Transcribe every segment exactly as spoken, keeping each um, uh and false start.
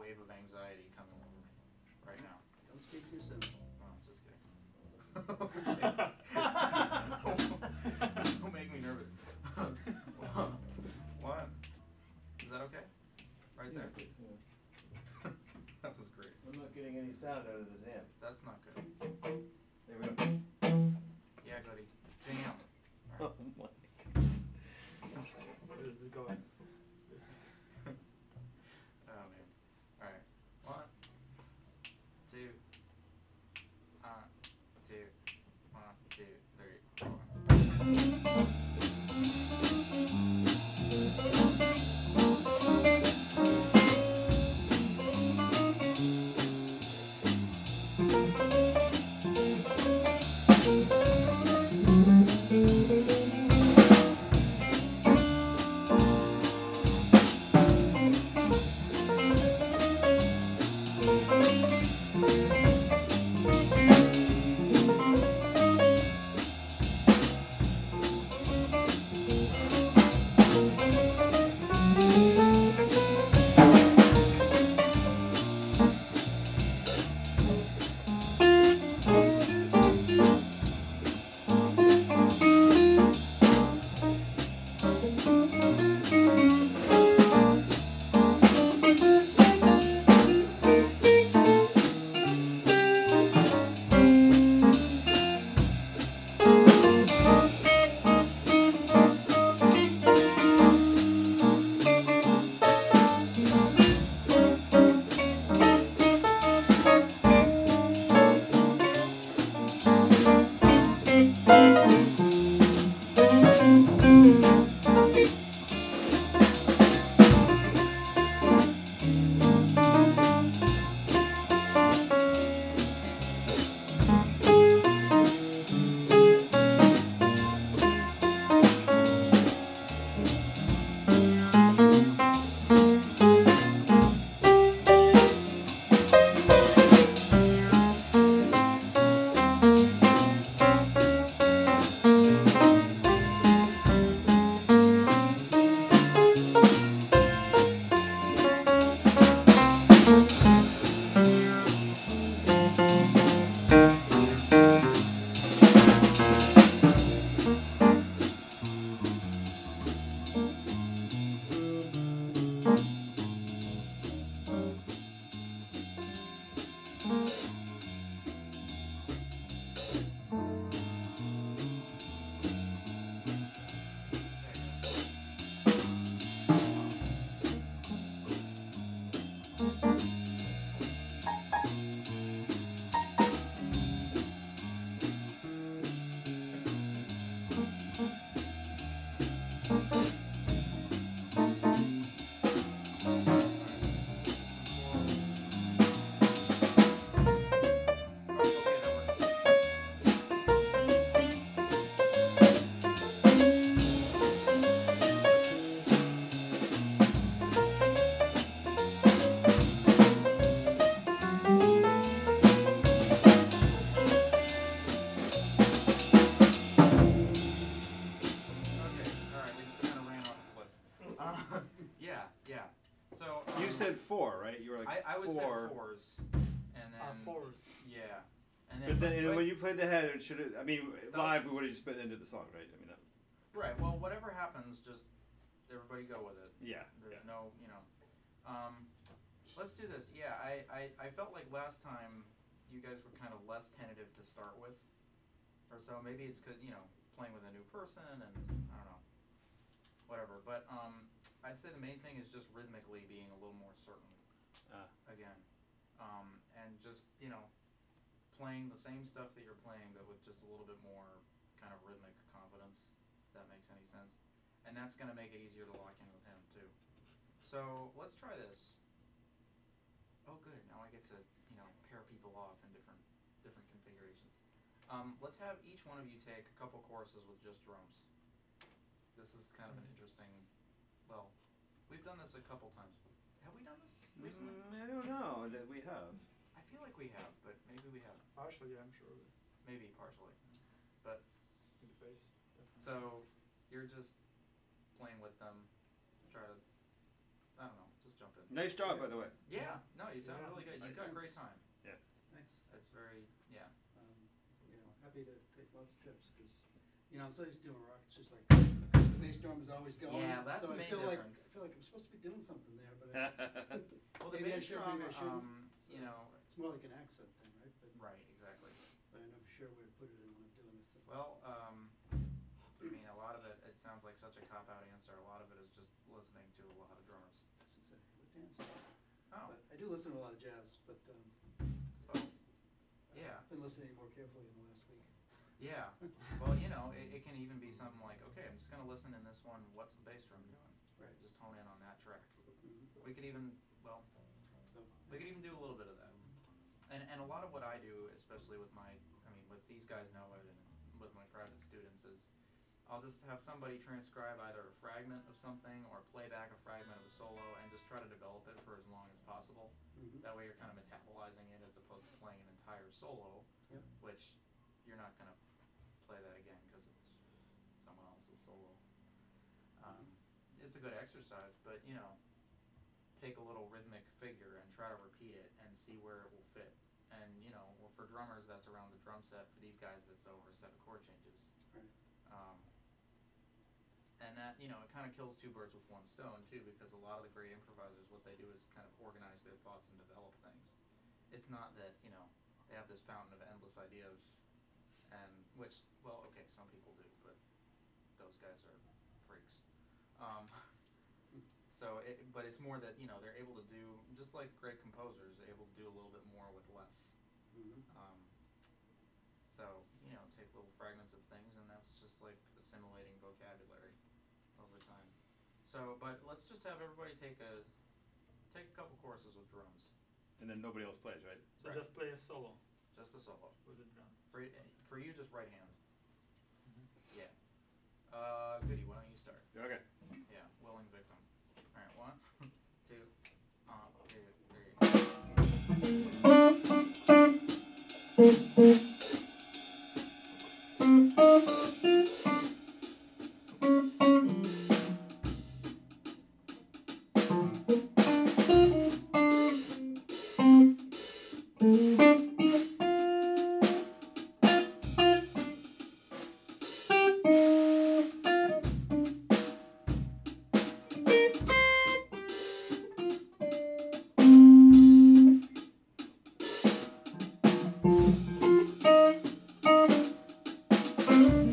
wave of anxiety coming over me right now. Don't speak too soon. No, just kidding. Don't make me nervous. One. Is that okay? Right there? Yeah. That was great. I'm not getting any sound out of this amp. That's not good. There we go. Yeah, goody. Damn. Oh my. Where is this going? Oh man. Alright. One, two, uh, two, one, two, three, four. Played the head, it should have. I mean, live we would have just been into the song, right? I mean, that, right. Well, whatever happens, just everybody go with it. Yeah. There's yeah. no, you know. Um, let's do this. Yeah, I, I, I felt like last time you guys were kind of less tentative to start with, or so. Maybe it's cause you know playing with a new person and I don't know, whatever. But um, I'd say the main thing is just rhythmically being a little more certain. Uh. Again, um, and just you know. Playing the same stuff that you're playing, but with just a little bit more kind of rhythmic confidence, if that makes any sense. And that's going to make it easier to lock in with him, too. So let's try this. Oh, good. Now I get to, you know, pair people off in different different configurations. Um, let's have each one of you take a couple choruses with just drums. This is kind of an interesting, well, we've done this a couple times. Have we done this recently? Mm, I don't know that we have. I feel like we have, but maybe we haven't. Partially, yeah, I'm sure. Maybe partially, but In the bass, definitely. so you're just playing with them. Try to, I don't know, just jump in. Nice job, by the way. Yeah, no, you sound Yeah. really good. You've got great time. Thanks. It's very, yeah. Um, yeah, happy to take lots of tips because, you know, I'm so used to doing rock. It's just like the bass drum is always going. Yeah, that's so the I main feel difference. like I feel like I'm supposed to be doing something there, but I, Well, the Maybe I bass should, drum, maybe I shouldn't. um, So- you know, it's more like an accent thing, right? But, right, exactly. but I know for sure where to put it in when I'm doing this stuff. Well, um, I mean, a lot of it, it sounds like such a cop-out answer. A lot of it is just listening to a lot of drummers. That's exactly what Dan said. Oh, But I do listen to a lot of jazz, but um, well, uh, Yeah. I've been listening more carefully in the last week. yeah. Well, you know, it, it can even be something like, okay, I'm just gonna listen in this one. What's the bass drum doing? Right. Just hone in on that track. Mhm. We could even, well, So we could even do a little bit of that. And and a lot of what I do, especially with my, I mean, with these guys know it, and with my private students, is I'll just have somebody transcribe either a fragment of something or play back a fragment of a solo, and just try to develop it for as long as possible. mhm. That way, you're kind of metabolizing it as opposed to playing an entire solo, Yep. which you're not gonna play that again because it's someone else's solo. Um, it's a good exercise, but you know, take a little rhythmic figure and try to repeat it and see where it will fit. And you know, well, for drummers, that's around the drum set. For these guys, that's over a set of chord changes. Right. Um, and that, you know, it kind of kills two birds with one stone too, because a lot of the great improvisers, what they do is kind of organize their thoughts and develop things. It's not that, you know, they have this fountain of endless ideas, and which, well, okay, some people do, but those guys are freaks. Um, so, it, but it's more that, you know, they're able to do, just like great composers, they're able to do a little bit more with less. Mhm. Um, so, you know, take little fragments of things, and that's just like assimilating vocabulary over time. So, but let's just have everybody take a take a couple courses with drums, And then nobody else plays, right? So Right. just play a solo just a solo. with the drum. For y- for you, just right hand. Mhm. Yeah. Uh, Goody, why don't you start? Okay. Yeah, willing victim. All right, one, two, uh, two, three. Thank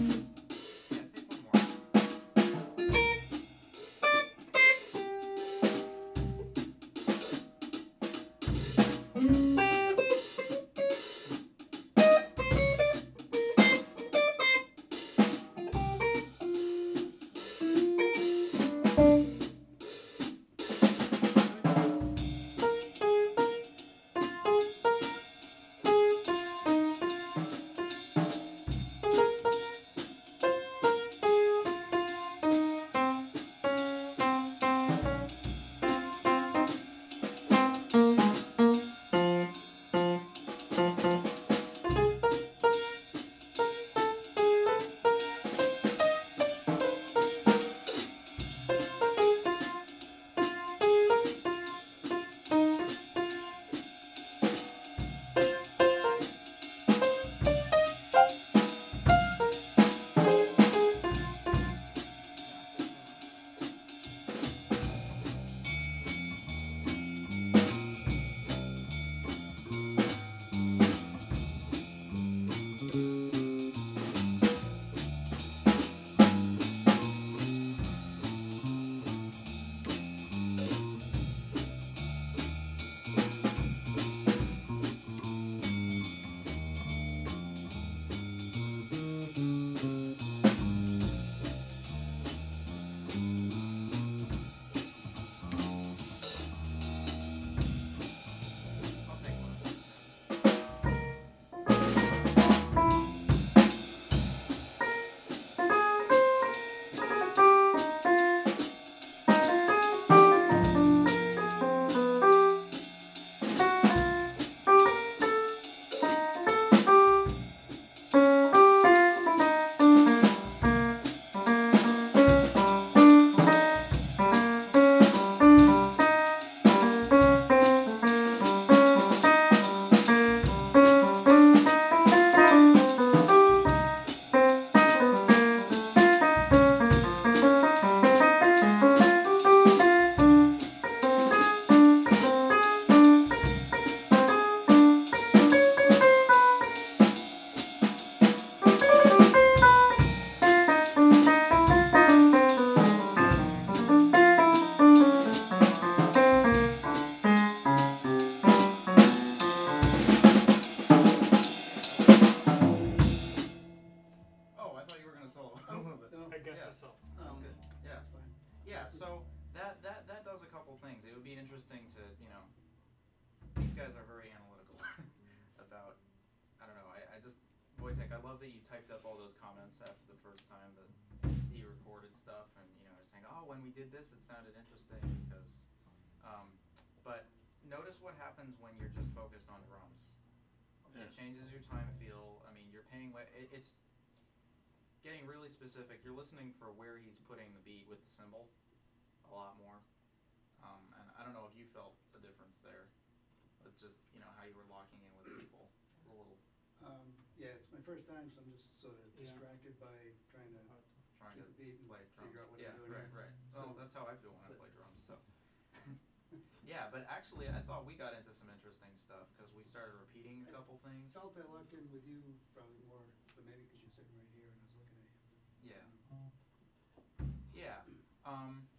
guess Yeah. that's all. Um, Good. Yeah. That's fine. Yeah, so that, that, that does a couple things. It would be interesting to, you know, these guys are very analytical about, I don't know, I, I just, Wojtek, I love that you typed up all those comments after the first time that he recorded stuff and, you know, saying, oh, when we did this, it sounded interesting because, um, but notice what happens when you're just focused on drums. Yeah. It changes your time feel. I mean, you're paying, wa- it, it's getting really specific. You're listening for where he's putting the beat with the cymbal a lot more. Um, and I don't know if you felt a difference there, but just, you know, how you were locking in with people a little, Um, yeah, it's my first time, so I'm just sort of Yeah. distracted by trying to Hard to- trying get to the beat and play drums. figure out what Yeah, I'm doing right, here. right. So- Well, that's how I feel when I but- play drums, so. Yeah, but actually, I thought we got into some interesting stuff, cause we started repeating a I couple things. Felt I locked in with you probably more, but maybe because you're sitting right here and I was looking at you. Yeah. Um, Yeah, um,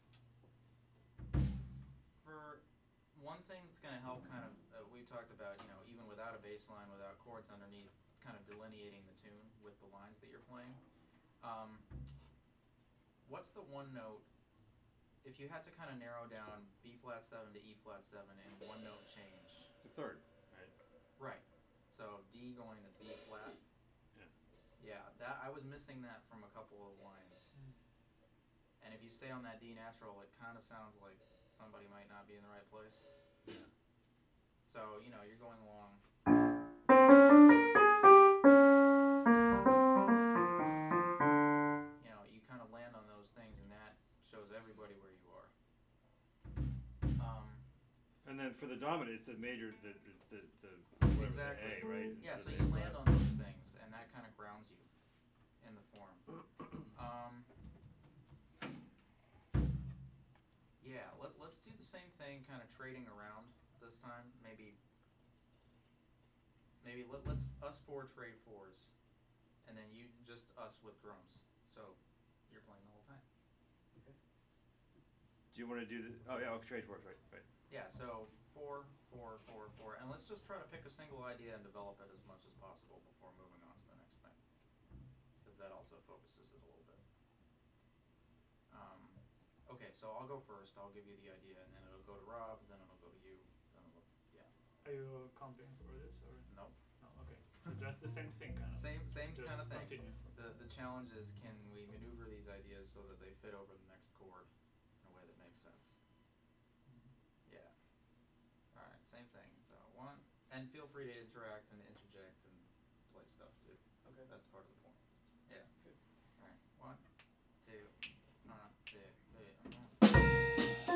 for one thing that's gonna help kind of, uh, we talked about, you know, even without a bass line, without chords underneath, kind of delineating the tune with the lines that you're playing. Um, what's the one note, if you had to kind of narrow down B flat seven to E flat seven in one note change, The third, right? right, so D going to B flat. Yeah. Yeah, that, I was missing that from a couple of lines. Mm. And if you stay on that D natural, it kind of sounds like somebody might not be in the right place. Yeah. So, you know, you're going along. You know, you kind of land on those things and that shows everybody where you are. Um, And then for the dominant, it's a major, the, it's the, the, whatever, the Exactly. A, right? yeah, so Instead of you A land flat. on those things and that kind of grounds you in the form. Um, yeah, let, let's do the same thing, kind of trading around this time. Maybe, maybe let, let's, us four trade fours, and then you, just us with drums. So, you're playing the whole time. Okay. Do you wanna do the, oh yeah, okay, trade for it, right, right. Yeah, so four, four, four, four, and let's just try to pick a single idea and develop it as much as possible before moving on to the next thing. Cause that also focuses it a little bit. Um, okay, so I'll go first, I'll give you the idea, and then it'll go to Rob, then it'll go to you, then it'll, yeah, Are you comping for this or? nope. No, okay. So just the same thing kind of. Same, same Just kind of thing. continue. The, the challenge is, can we maneuver these ideas so that they fit over the next chord in a way that makes sense? Yeah. Alright, same thing. So one, and feel free to interact and interject and play stuff too. Okay. That's part of the point. Yeah. Good. Alright, one, two, one, two, three, one.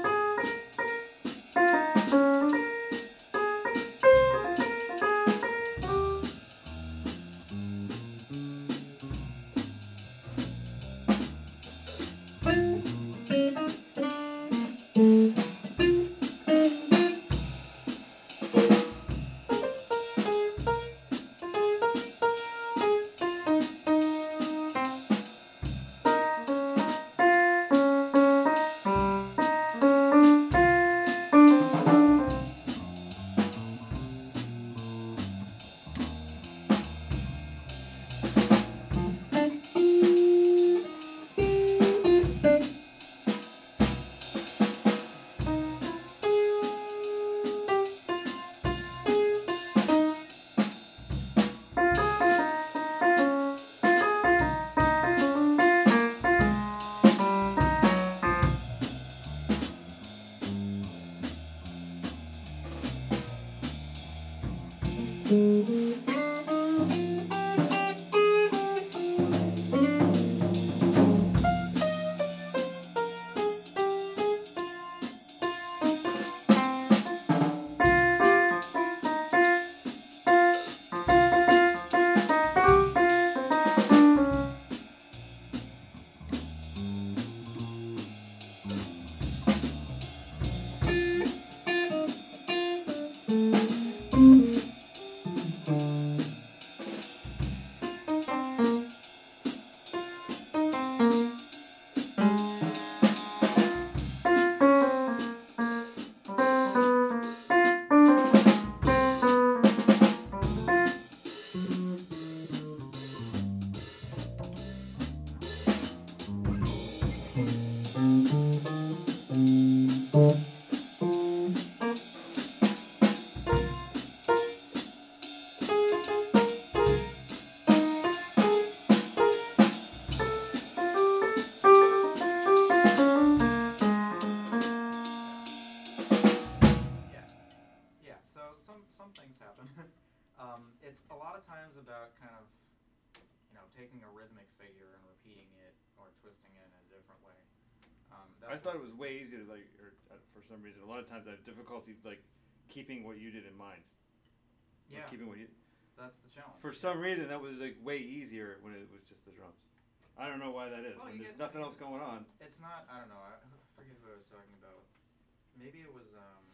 Yeah, yeah. So some some things happen. um, it's a lot of times about kind of, you know, taking a rhythmic figure and repeating it or twisting it in a different way. Um, I that's thought it was way easier, like, or uh, for some reason, a lot of times I have difficulty like keeping what you did in mind. Like, yeah. keeping what you. That's the challenge. For some reason, that was like way easier when it was just the drums. I don't know why that is. Well, when you there's get- nothing else going on. It's not. I don't know. I I forget who I was talking about. Maybe it was. Um,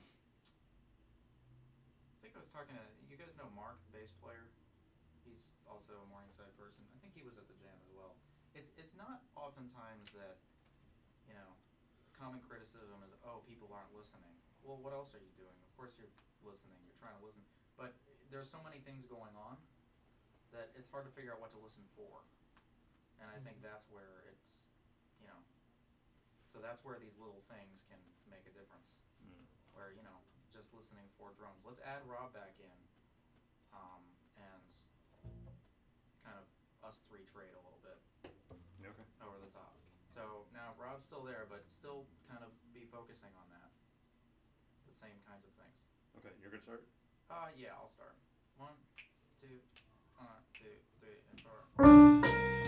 I think I was talking to. You guys know Mark, the bass player. He's also a Morningside person. I think he was at the jam as well. It's it's not oftentimes that, you know, common criticism is, oh, people aren't listening. Well, what else are you doing? Of course you're listening. You're trying to listen, but there's so many things going on that it's hard to figure out what to listen for. And I think that's where it's, you know, so that's where these little things can make a difference. Mm. Where, you know, just listening for drums. Let's add Rob back in, um, and kind of us three trade a little bit Okay. over the top. So now Rob's still there, but still kind of be focusing on that. The same kinds of things. Okay, you're gonna start. Uh, yeah, I'll start. One, two, one, two, three, and four.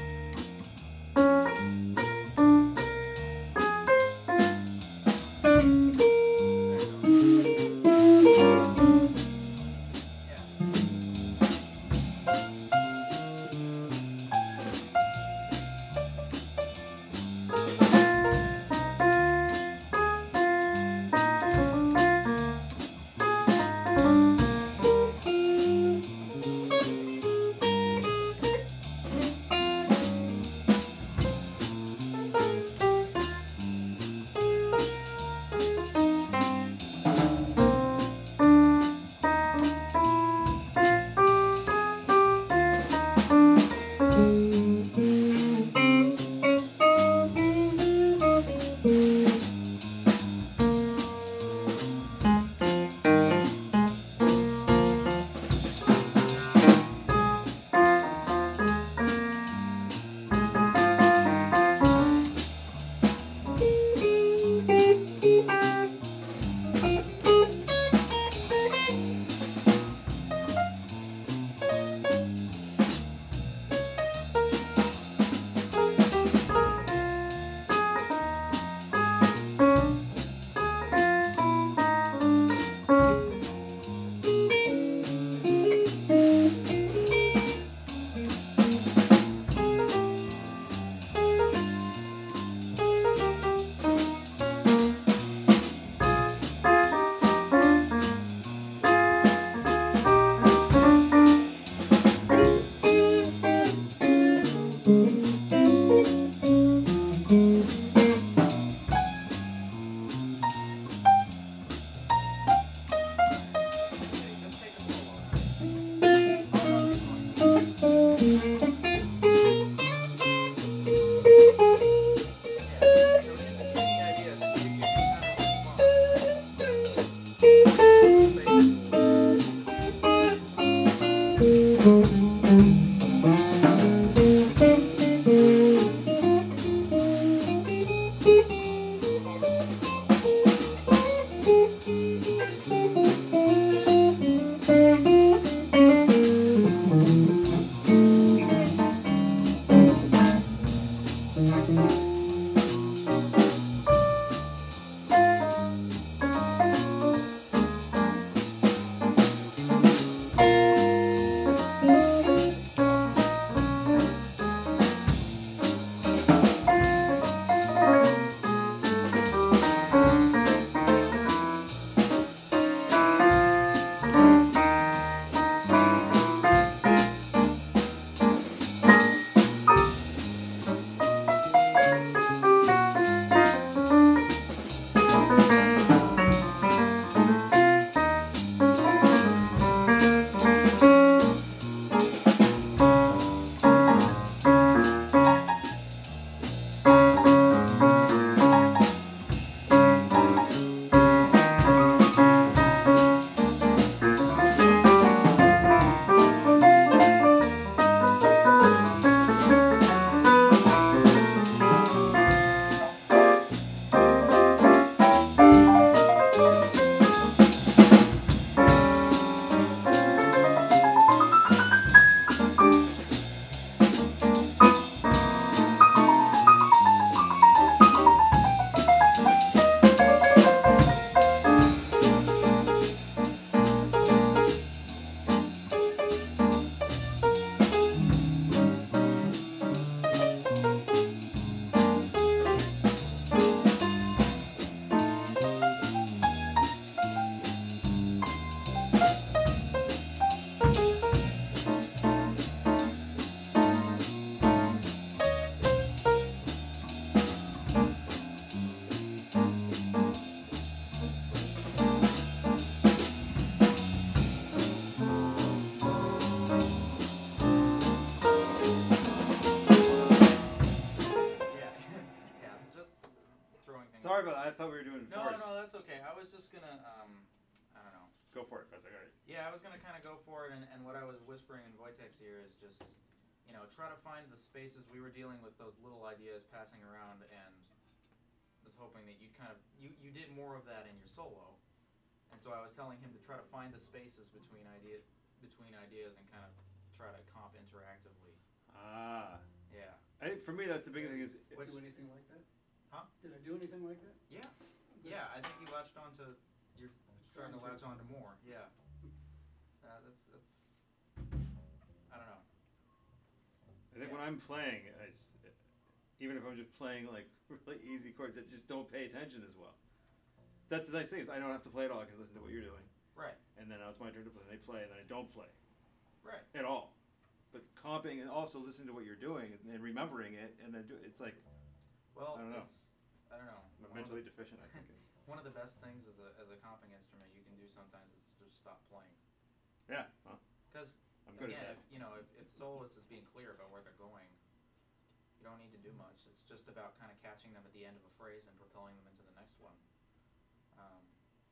There you go. Yeah. about it. I thought we were doing No, fours. no, that's okay. I was just gonna, um, I don't know. Go for it. I was like, all right. Yeah, I was gonna kind of go for it, and, and what I was whispering in Wojtek's ear is just, you know, try to find the spaces. We were dealing with those little ideas passing around, and was hoping that you'd kind of, you, you did more of that in your solo. And so I was telling him to try to find the spaces between idea, between ideas and kind of try to comp interactively. Ah. Yeah. I think for me, that's the big thing is. Did I Which- do anything like that? Huh? Did I do anything like that? Yeah. Okay. Yeah, I think you latched onto, you're starting to trying latch to. onto more. Yeah. Uh, that's, that's, I don't know. I think when Yeah. I'm playing, it's, even if I'm just playing like really easy chords that just don't pay attention as well. That's the nice thing is I don't have to play it all. I can listen to what you're doing, Right. and then now it's my turn to play. And they play, and then I don't play Right. at all. But comping and also listening to what you're doing and then remembering it, and then do it's like Well, I don't know. it's, I don't know. I'm One of mentally the- deficient. I think. One of the best things as a, as a comping instrument you can do sometimes is to just stop playing. Yeah. Well, Because, I'm good again, at if, that. you know, if, if the soloist is being clear about where they're going, you don't need to do much. It's just about kind of catching them at the end of a phrase and propelling them into the next one. Um,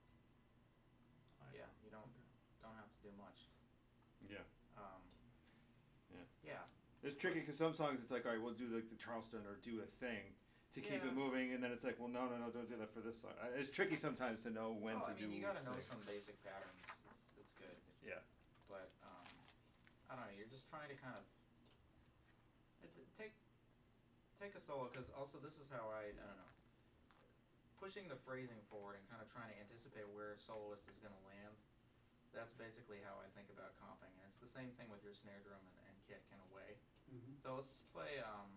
I- yeah, you don't okay. don't have to do much. Yeah. Um, Yeah. yeah. It's tricky because some songs it's like, all right, we'll do like the Charleston or do a thing to keep Yeah. it moving, and then it's like, well, no, no, no, don't do that for this song. Uh, It's tricky sometimes to know when well, to I mean, do. you gotta which know thing. some basic patterns. It's, it's good. Yeah. But, um, I don't know, you're just trying to kind of, it, t- take, take a solo, because also this is how I, I don't know, pushing the phrasing forward and kind of trying to anticipate where a soloist is gonna land, that's basically how I think about comping, and it's the same thing with your snare drum and, and kick in a way. Mm-hmm. So let's play, um,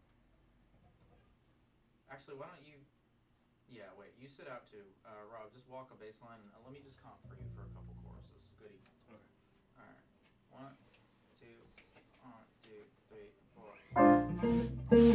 actually, why don't you, yeah, wait, you sit out too, uh, Rob, just walk a bass line, and uh, let me just comp for you for a couple choruses, goody. Okay. Alright, one, two, one, two, three, four.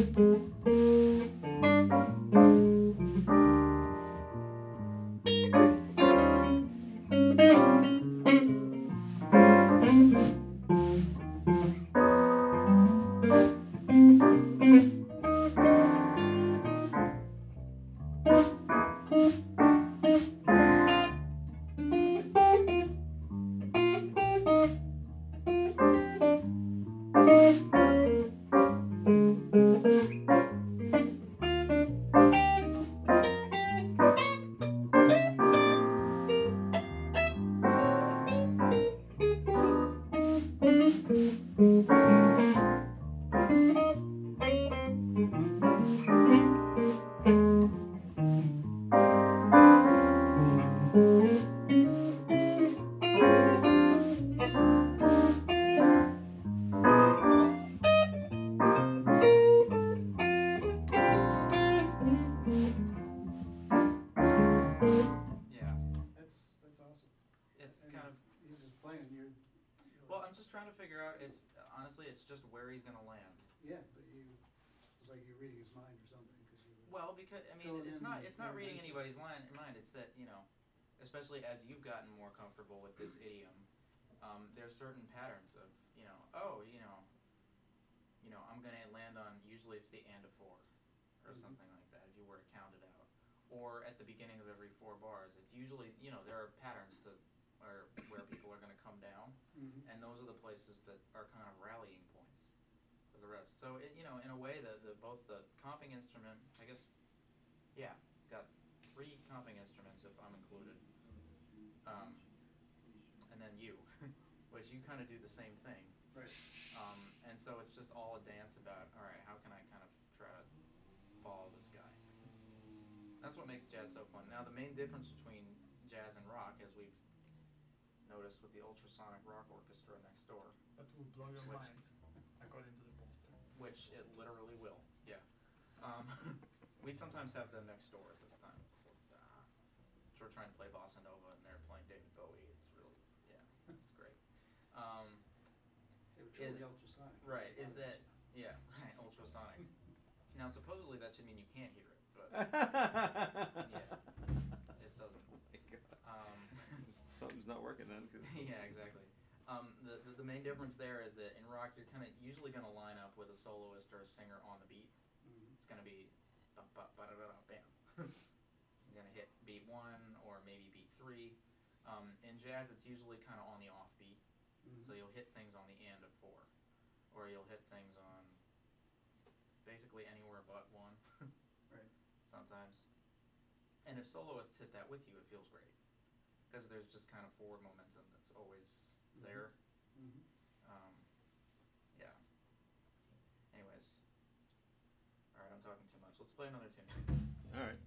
Yeah, That's, that's awesome. it's I kind mean, of, He's just playing, you're, you're well, like, I'm just trying to figure out, it's, honestly, it's just where he's gonna land. yeah, but you, it's like you're reading his mind or something, cause you. Well, because, I mean, Fill it it's in not, it's not very reading nicely. anybody's line, mind, it's that, you know, especially as you've gotten more comfortable with this idiom, um, there's certain patterns of, you know, oh, you know, you know, I'm gonna land on, usually it's the and of four, or Mhm. something like that, if you were to count it out. Or at the beginning of every four bars, it's usually, you know, there are patterns to, or where people are gonna come down, Mhm. and those are the places that are kind of rallying points for the rest. So it, you know, in a way, the, the both the comping instrument, I guess, yeah, got three comping instruments if I'm included, um, and then you, which you kind of do the same thing. Right. Um, and so it's just all a dance about, all right, how can I kind of try to follow this guy? That's what makes jazz so fun. Now, the main difference between jazz and rock, as we've noticed with the ultrasonic rock orchestra next door, That will blow your Which- mind, according to the poster. which it literally will, yeah. Um, we sometimes have them next door at this time. Uh, so we're trying to play bossa nova, and they're playing David Bowie. It's really, yeah, it's great. Um, They were truly Is- ultrasonic. right, is Obviously. that, yeah, right, ultrasonic. Now, supposedly that should mean you can't hear it, but yeah, it doesn't. Um, Something's not working then. Cause yeah, exactly. Um, the, the the main difference there is that in rock you're kind of usually going to line up with a soloist or a singer on the beat. Mhm. It's going to be bum, ba, ba, da, da, da, bam. hit beat one or maybe beat three. Um, in jazz, it's usually kind of on the off beat, Mhm. so you'll hit things on the and of four, or you'll hit things on basically anywhere but one. Right. Sometimes. And if soloists hit that with you, it feels great, because there's just kind of forward momentum that's always Mhm. there. Mhm. Um, yeah. Anyways. Alright, I'm talking too much. Let's play another tune. Alright.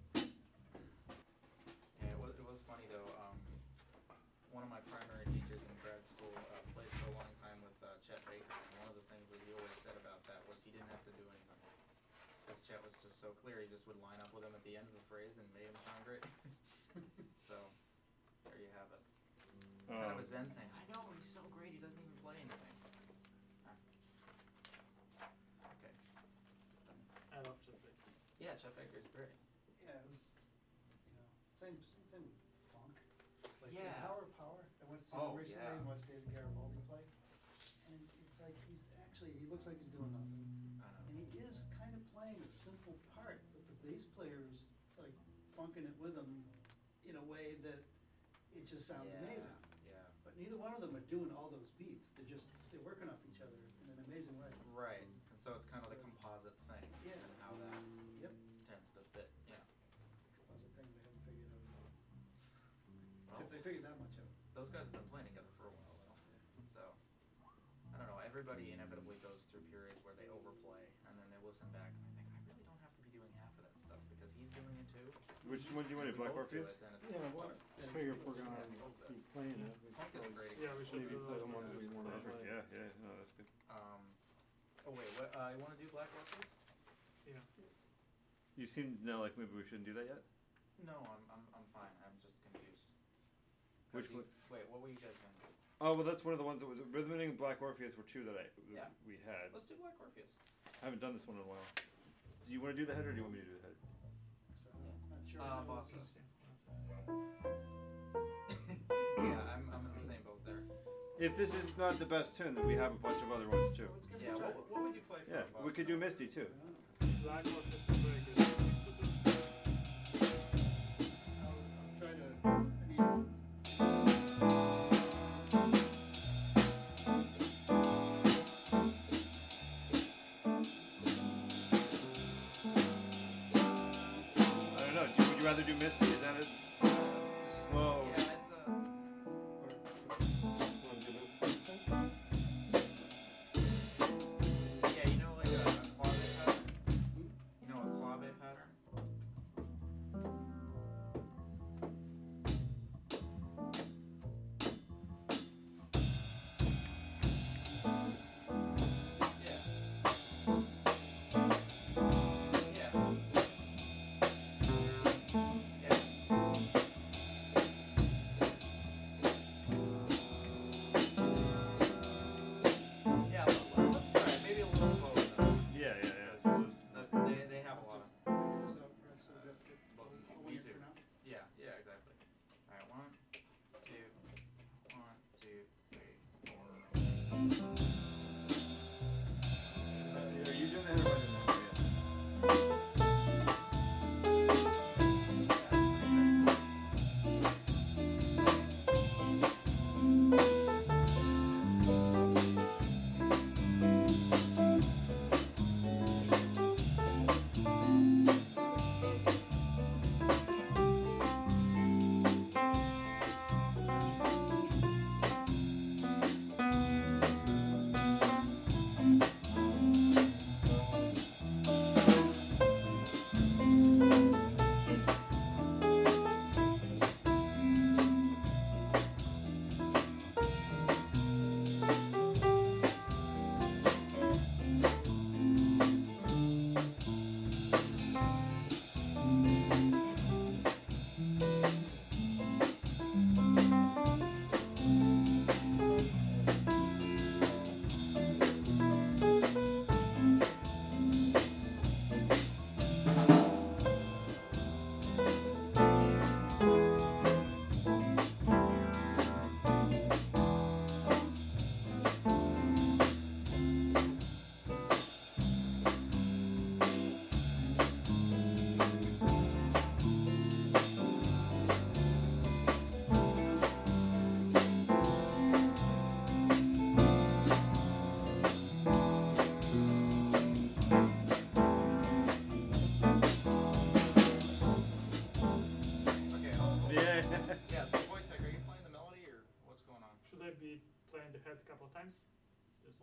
Yeah, it was, it was funny though. Um, one of my primary teachers in grad school uh, played for a long time with uh, Chet Baker, and one of the things that he always said about that was he didn't have to do anything. Because Chet was just so clear, he just would line up with him at the end of the phrase and made him sound great. So, there you have it. Kind of a Um, Zen thing. I know, he's so great, he doesn't even play anything. Okay. I love Chet Baker. Yeah, Chet Baker's great. Yeah, it was, you know, same, same thing with funk. Like Yeah. the Tower of Power, I went to see Oh, him recently yeah. and watched David Garibaldi play. And it's like, he's actually, he looks like he's doing nothing. I know. And he is kind of playing a simple part, but the bass player is like funking it with him in a way that it just sounds Yeah, amazing. Yeah. But neither one of them are doing all those beats, they're just, they're working off each other in an amazing way. Right, and so it's kind of the So- composite thing, Yeah. and how that Yep. tends to fit, yeah. Composite thing they haven't figured out. Well, Except they figured that much out. those guys have been playing together for a while though, so, I don't know, everybody inevitably goes through periods where they overplay, and then they listen back and they think, I really don't have to be doing half of that stuff, because he's doing it too. which one do you want And to if do, we Black both do Orpheus? it, then it's Yeah, well, better. I figure if we're Yeah, gonna both of keep it. playing it, we Funk is a should great Yeah, we should maybe do play those the ones guys. we wanna Perfect, play. yeah, yeah, no, that's good. Um, oh wait, what, uh, you wanna do Black Orpheus? Yeah. You seem, no, like maybe we shouldn't do that yet? No, I'm, I'm, I'm fine, I'm just confused. 'Cause Which you- one? Wait, what were you guys gonna do? Oh, well, that's one of the ones that was, Rhythming and Black Orpheus were two that I, Yeah. we had. Let's do Black Orpheus. I haven't done this one in a while. Do you wanna do the head or do you want me to do the head? So, not sure. Uh, I know boss. what- Yeah, I'm, I'm in the same boat there. If this is not the best tune, then we have a bunch of other ones too. So let's give it Yeah, a try. what, what would you play for Yeah, a we boss? could do Misty too. I don't know. Black Orpheus is very good thing to do. I'll, I'll try to, I mean, I don't know, do, would you rather do Misty? Is that a, it's a slow? Yeah, it's a, Wanna do this thing? yeah, you know like a, a clave pattern? You know a clave pattern? Yeah. Yeah. Yeah.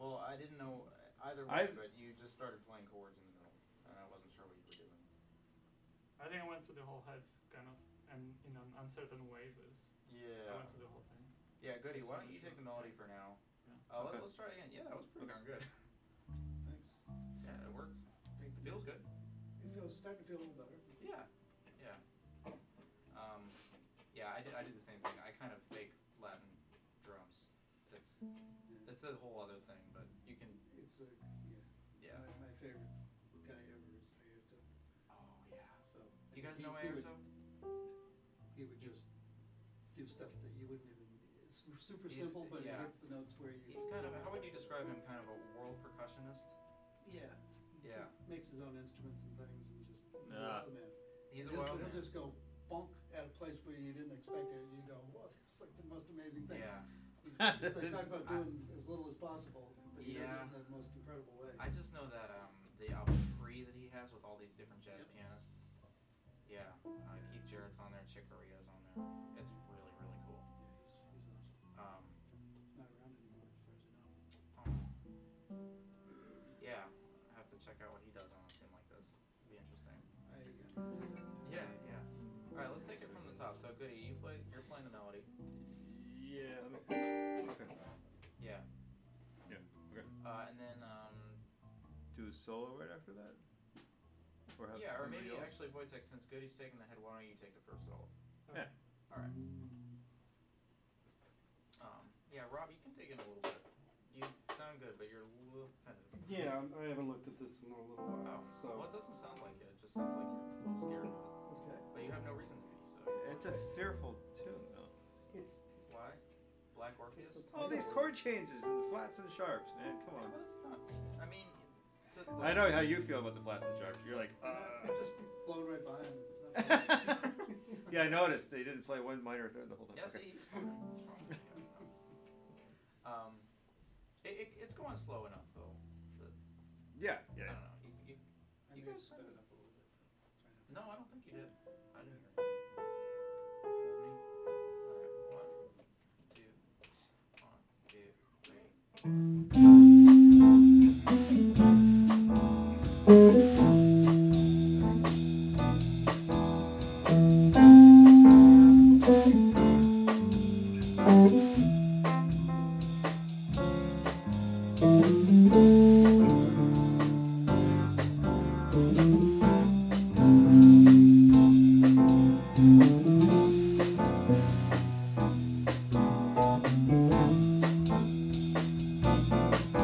Well, I didn't know either I- way, but you just started playing chords in the middle, and I wasn't sure what you were doing. I think I went through the whole head kind of, and in an uncertain way, but Yeah. I went through the whole thing. Yeah, goody. Just Why don't wanted you to take show- the melody yeah. for now? Yeah. Uh, Okay. let, let's try it again. Yeah, that was pretty darn good. Thanks. Yeah, it works. Thank It you. feels good. It feels, starting to feel a little better. Yeah, yeah. Um, yeah, I did. I did the same thing. I kind of fake Latin drums. It's Yeah. it's a whole other thing, but you can. It's a, yeah. Yeah. My, my favorite guy ever is Airto. Oh yeah. So. You guys he- know he would- Airto? He would just do stuff that you wouldn't even, it's su- super He's- simple, but he yeah. hits the notes where you. He's kind of. How would you describe him? Kind of a world percussionist. Yeah. He Yeah. Makes his own instruments and things and just, he's a Ah. wild man. He's a He'll, wild he'll man. just go bonk at a place where you didn't expect it, and you go, "Whoa, that's like the most amazing thing." Yeah. He's, it's like talking about I- doing as little as possible, but he does Yeah. it in the most incredible way. I just know that um, the album Free that he has with all these different jazz Yep. pianists. Yeah, uh, Keith Jarrett's on there, Chick Corea's on there. It's really, really cool. Yeah, he's, he's awesome. Um, He's not around anymore, as far as I know. um, yeah, I have to check out what he does on a tune like this. It'd be interesting. I gotta do that. Yeah, yeah. All right, let's take it from the top. So, Goody, you play. You're playing the melody. Yeah. Let me, okay. Yeah. Yeah. Okay. Uh, and then um, Do a solo right after that. Or have yeah, or somebody maybe else? actually, Wojtek, since Goody's taking the head, why don't you take the first solo? Yeah. All right. Um, yeah, Rob, you can dig in a little bit. You sound good, but you're a little tentative. Yeah, I'm- I haven't looked at this in a little Oh, while, so. well, it doesn't sound like it. It just sounds like you're a little scared of it. Okay. But you have no reason to be, so. you're It's a fine. fearful tune, though. It's, Why? Black Orpheus? it's the All these title. chord changes and the flats and sharps, man. Come Yeah, on. but it's not. I mean, to, I know how you feel about the flats and sharps. You're like, I'm uh. just blowing right by him. It's not funny. Yeah, I noticed they didn't play one minor third the whole time. Yeah, Okay. see, fine. What's wrong with you? Um, it, it, it's going slow enough, though. The, Yeah, I yeah. don't know. You, you, I You may guys have sped it up a little bit, but try not to. no, I don't think you did. I didn't hear you. Hold me. All right. One, two, one, two, three. Thank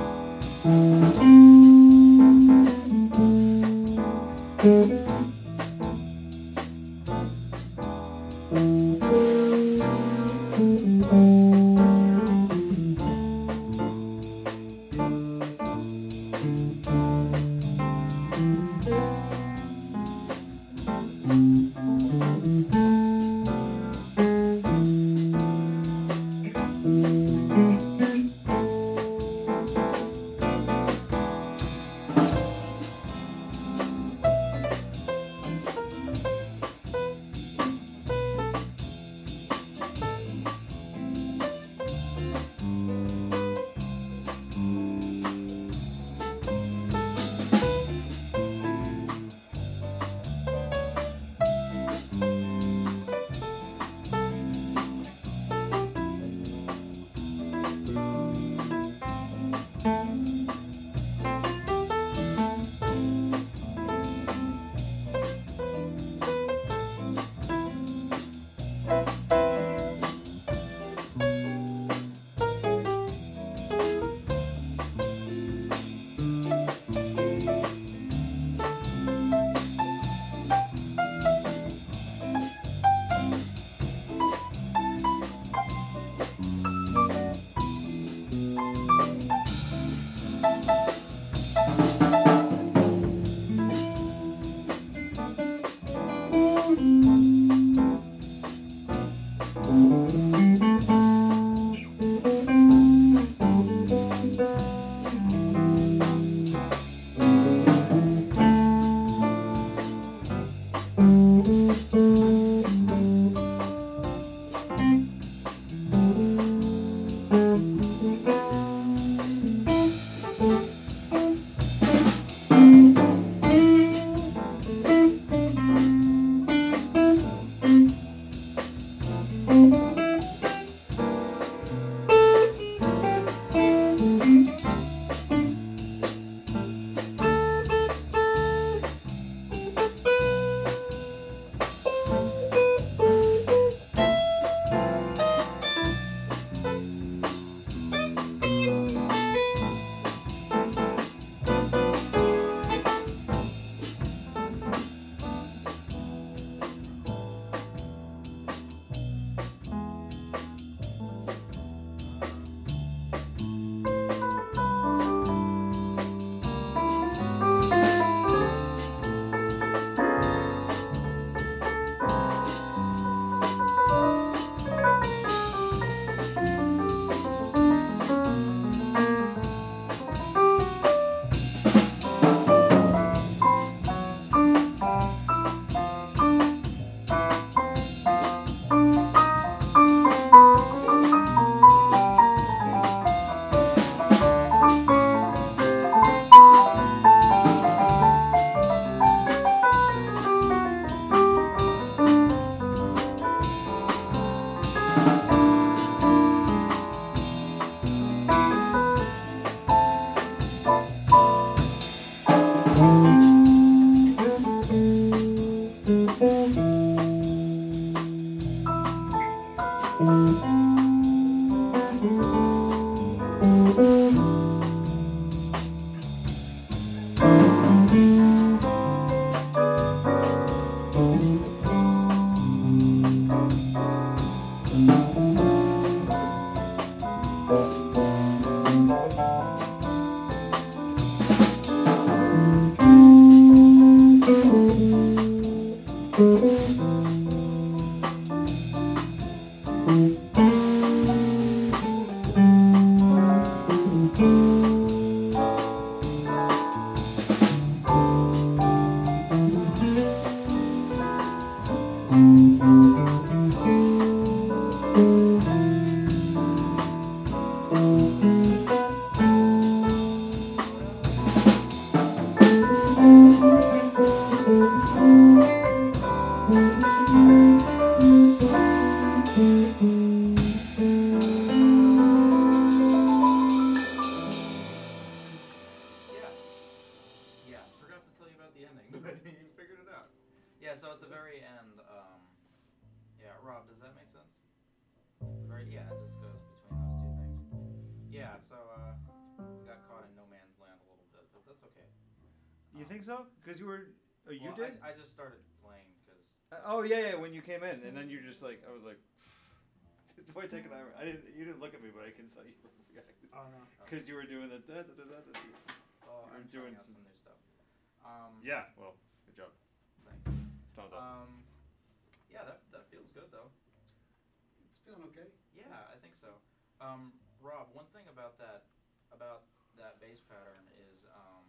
forgot to tell you about the ending, but you figured it out. Yeah, so at the very end, um, yeah, Rob, does that make sense? The very, yeah, it just goes between those two things. Yeah, so uh, we got caught in no man's land a little bit, but that's okay. You Um, think so? Because you were. Oh, you well, did. I, I just started playing because. Uh, oh yeah, yeah. When you came in, and then you're just like, I was like, why take an hour? I didn't. You didn't look at me, but I can tell you reacted. Oh no. Because you were doing the. Da, da, da, da, da. Oh, You're I'm doing trying out some- some new stuff. Um, Yeah. Well, good job. Thanks. Sounds awesome. Um, yeah, that that feels good though. It's feeling okay. Yeah, I think so. Um, Rob, one thing about that about that bass pattern is um,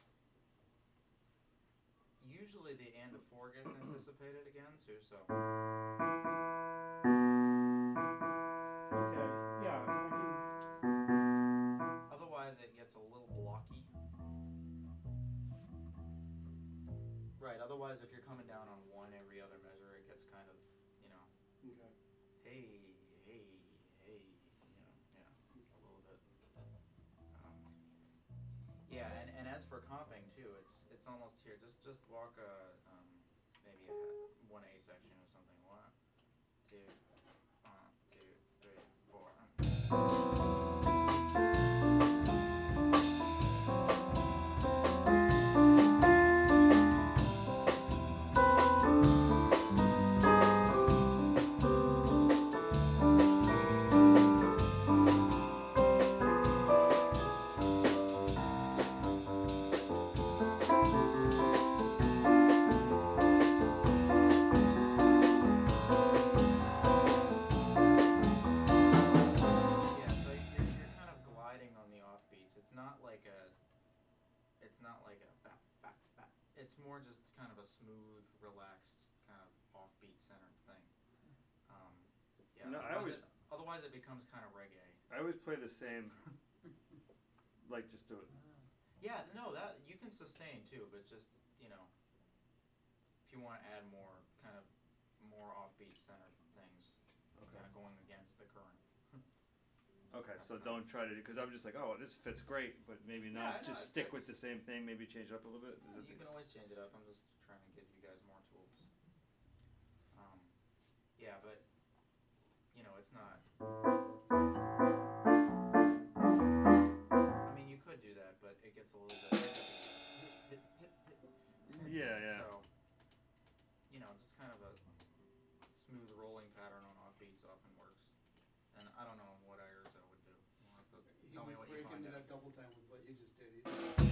usually the and of four gets anticipated again too. So Okay, yeah, I can, otherwise it gets a little blocky. Right. Otherwise, if you're coming down on one every other measure, it gets kind of, you know, okay. hey, hey, hey, you know, yeah, a little bit. Um, yeah, and, and as for comping too, it's it's almost here. Just just walk a um, maybe a one A section or something. One, two, one, two, three, four. Yeah, so you're, you're kind of gliding on the offbeats. It's not like a, it's not like a bap, bap, bap. It's more just kind of a smooth, relaxed, kind of offbeat centered thing. Um, yeah. No, I otherwise always- it, otherwise it becomes kind of reggae. I always play the same. Like, just do it. Yeah, no, that you can sustain too, but just, you know, if you want to add more kind of more offbeat centered things, Okay. kind of going against the current. Okay, That's so don't nice. try to, because I'm just like, oh, this fits great, but maybe Yeah, not. I know, Just it stick with the fits. same thing. Maybe change it up a little bit. Is Well, it you the- can always change it up. I'm just trying to give you guys more tools. Um, yeah, but you know, it's not. I mean, you could do that, but it gets a little bit. Hit, hit, hit, hit. Yeah, yeah. So, you know, just kind of a smooth rolling pattern on offbeats often works. And I don't know what Irza would do. You'll have to He tell me would what you break find into out. that double time with what you just did. He-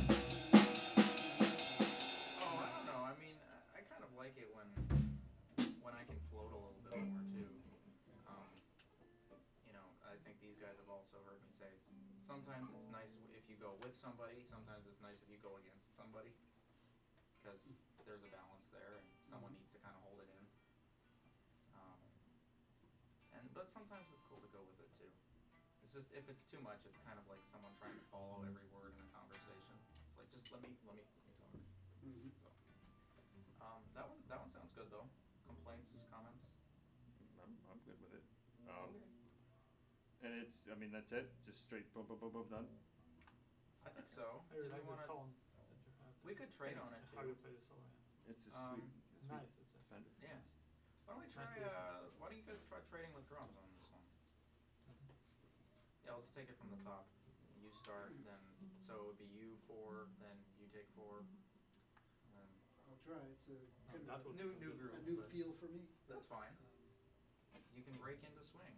Oh, I don't know. I mean, I, I kind of like it when when I can float a little bit more too. Um, you know, I think these guys have also heard me say it's, sometimes it's nice if you go with somebody. Sometimes it's nice if you go against somebody, because there's a balance there, and someone needs to kind of hold it in. Um, and but sometimes it's cool to go with it too. It's just if it's too much, it's kind of like someone trying to follow every word in a conversation. It's like just let me let me let me talk. Mhm. So, um, that one that one sounds good though. Complaints, comments. I'm, I'm good with it. Um, And it's, I mean, that's it. Just straight boom, boom, boom, boom, done. I think so. I really Did we like wanna? the tone that you have. We could trade on it How too. you play the solo. Yeah. It's a Um, sweet, It's sweet nice. It's a Fender. Yeah. Why don't we Nice try? to listen Uh, why don't you guys try trading with drums on this one? Yeah, let's take it from the top. You start, then so it would be you four, then you take four. Then I'll try. It's a Oh, kind that of would new be new good. groove. a, a new but feel for me. That's fine. Um, You can break into swing.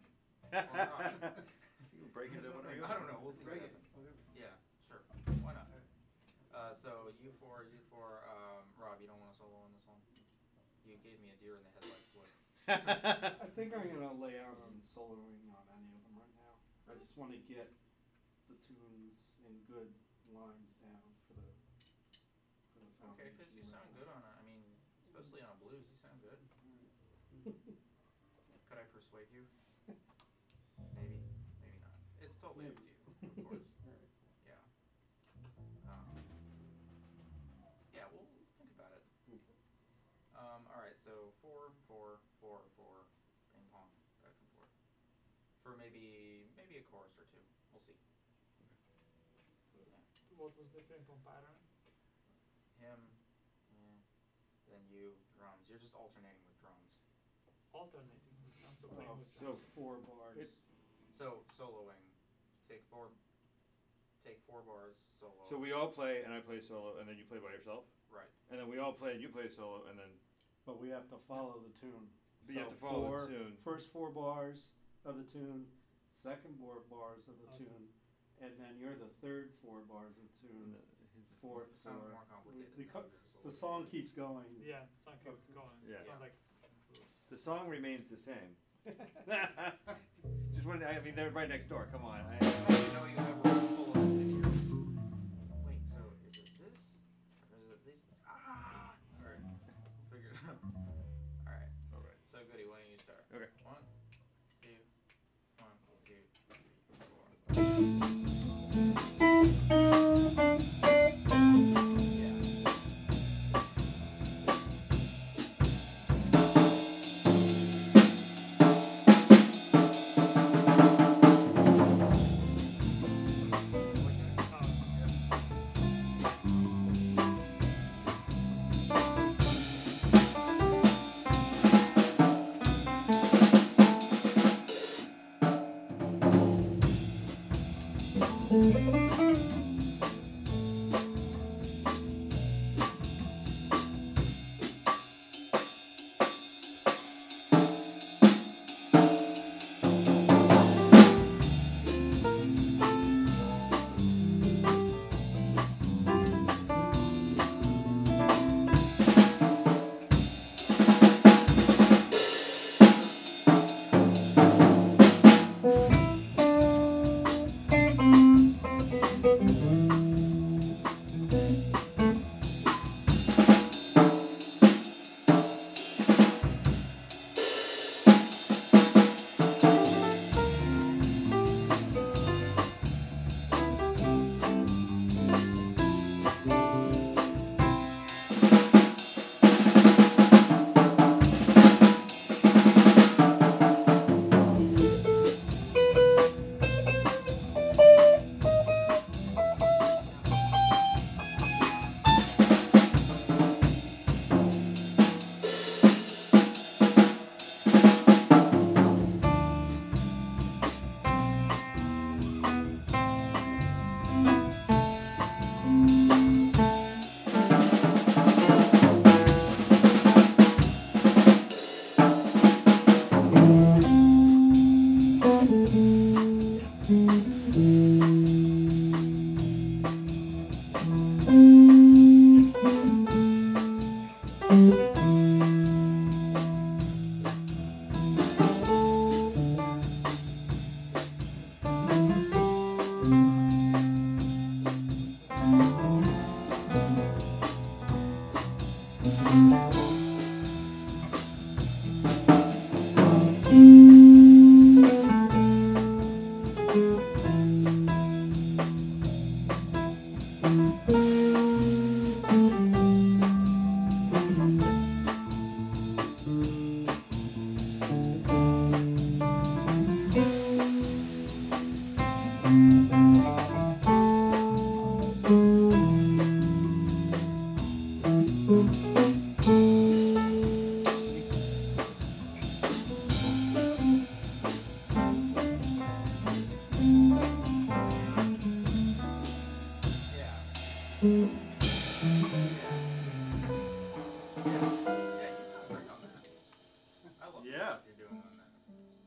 You can break into whatever you I don't know. We'll see what Break it, happens. whatever. Yeah, sure. Why not? Uh, so you four, you four. Um, Rob, you don't want to solo on this one. You gave me a deer in the headlights look. I think I'm gonna lay out on soloing on any of them right now. I just wanna get the tunes in good lines down for the, for the foundation. Okay, because you right sound now. good on a. I mean, especially on a blues, you sound good. Could I persuade you? Maybe, maybe not. It's totally up to you, of course. Alright. Yeah. Um, yeah, we'll think about it. Okay. Um, all right, so four, four, four, four, ping pong, back and forth. For maybe maybe a chorus or two. We'll see. Yeah. What was the ping pong pattern? Him, you, drums. You're just alternating with drums. Alternating with drums or playing Oh, with so drums. Four bars. It- So soloing, take four, take four bars solo. So we all play, and I play solo, and then you play by yourself, right. and then we all play, and you play solo, and then But we have to follow the tune. but you have So to follow four, the tune. First four bars of the tune, second four bars of the Okay. tune, and then you're the third four bars of the tune, fourth It sounds four. more complicated. The than co- it is a The little song bit. keeps going. Yeah, the song keeps going. Yeah. It's not like The song remains the same. Just when I mean they're right next door. Come on. I, You know you have a room full of engineers. Wait, so is it this? Or is it this? Ah! Alright. Figure it out. Alright. all right. So Goody, why don't you start? Okay. One, two, one, two, three, four. Yeah. You're doing on that.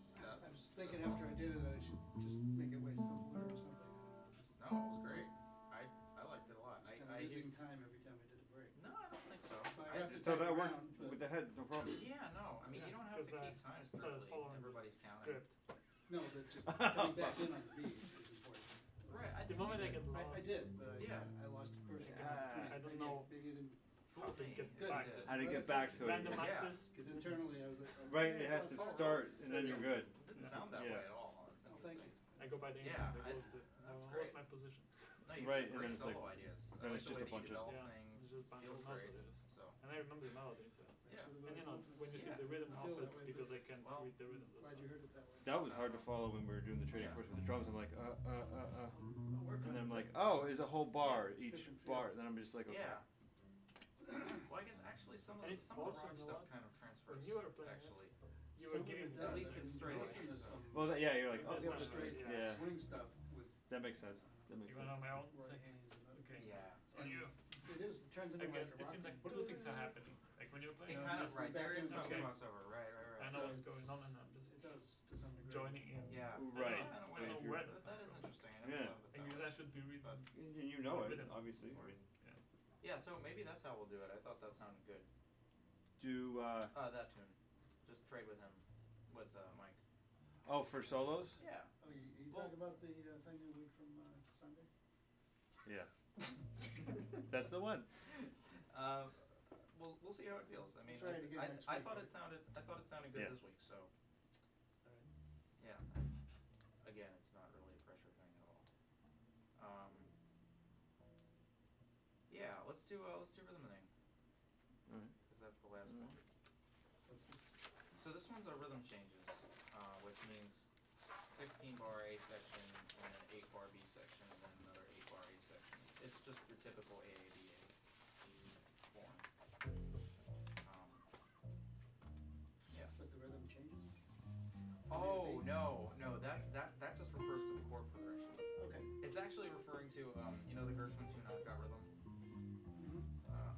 I was thinking after I did it, I should just make it way simpler or something. No, it was great. I I liked it a lot. I, Just I kind of losing time every time I did a break. No, I don't think so. But I I just, So that worked around, but- with the head, no problem. yeah, no. I mean, you don't have to Because, uh, keep time instead of strictly. following Everybody's the counting. script. No, but just coming back in on the beat is important. Right. I The think moment you I did. get I, lost, I did, but I, Yeah. I lost the person. Ah. I don't know Maybe you didn't, Fool how to me. get Good. back Good. to How to get back to it. random Yeah. access. because internally I was like. oh, Right, yeah, it has let's to follow. start, and then you're good. It didn't Yeah. sound that Yeah. way at all. That's Oh, thank you. interesting. I go by the Yeah, internet. I I- lost it. I that's lost great. my position. No, you Right, have and great then it's like- solo ideas. I then like it's the just way a that bunch you of- develop Yeah, things. it's just a bunch Feels of great. melodies. So And I remember the melodies. Yeah. Thanks Yeah. for the And you know, vote of when you see confidence. the rhythm I off, feel that it's way, because but I can't Well, read the rhythm. Glad you heard it that way. That was hard to follow when we were doing the trading Yeah. course with the drums. I'm like, uh, uh, uh, uh. I'll work And on then it, I'm like, but- oh, is a whole bar, each Different feel. bar. And then I'm just like, okay. yeah. Well, I guess actually some of And the, it's some of the also rock a stuff lot- kind of transfers. when you were playing it, actually. You were Some of giving it me At does, least and it's you straight listen away, to so- some, Well, that, yeah, you're like, oh, That's more not yeah, straight right, yeah. swing stuff with That makes sense. That makes Even sense. on my own, it's Roy like, Haynes and other. okay, Yeah. it's on And you. It is, it turns into I like guess a it rock seems like thing. two things are happening. Like when you're It playing, kind I'm of, just right, there is back some in- crossover, right, right, right. I know So what's it's- going on, and I'm just It does, to some degree. joining in. Yeah. Right. I don't know, And I if don't know you're- where that, that is interesting. I never Yeah. thought of it I that guess way. I should be reading. But, You, you know it, Rhythm. obviously. I Or- mean, yeah. yeah, so maybe that's how we'll do it. I thought that sounded good. do uh, Uh, that tune. Just trade with him, with uh, Mike. oh for solos? Yeah. Oh, you, you Well- talking about the uh, thing a week from uh, Sunday? Yeah. That's the one. Um, we'll we'll see how it feels. I mean, Try it again I, next I week, thought right? it sounded I thought it sounded good Yeah. this week. So Alright. yeah. Again, it's not really a pressure thing at all. Um, yeah, let's do uh, let's do rhythming Alright. because that's the last one. What's this? So this one's a rhythm changes, uh, which means sixteen bar A section and an eight bar B section and then another eight bar A section. It's just your typical A A B A form. Um, yeah. But the rhythm changes? Oh no, no, that that that just refers to the chord progression. Okay. It's actually referring to um, you know the Gershwin tune I've Got Rhythm. Mm-hmm. Uh,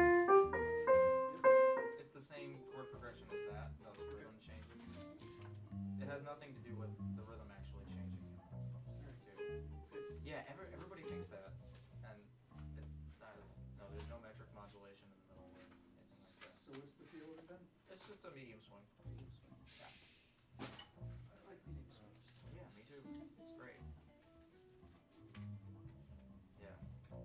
it's the same chord progression as that. Those rhythm changes. It has nothing to do with the rhythm actually changing. Too. Yeah, every, everybody thinks that, and it's not as no. There's no metric modulation in the middle or anything like that. So what's the feel of it then? It's just a medium swing. Medium swing. Yeah. I like medium swings. Yeah, me too. It's great. Yeah.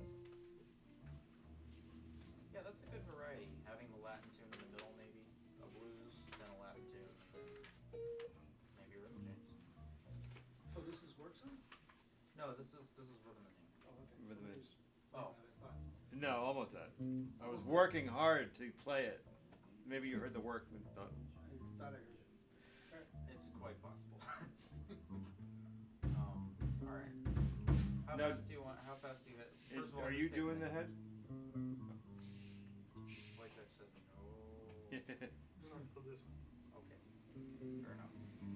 Yeah, that's a good variety. Having the Latin tune in the middle, maybe a blues, then a Latin tune, and then maybe a rhythm change. Oh, this is work song? No, this is this is rhythming. Oh, okay. Rhythm Somebody is- just played Oh. that, I thought. No, almost that. I was working hard to play it. Maybe you heard the work and thought, I thought I heard it. Alright. It's quite possible. um, all right. How Now- fast do you want? How fast do you hit? Is- First of all, are who's you taking doing it? the head? Wojtek says no. Not for this one. Okay. Fair enough.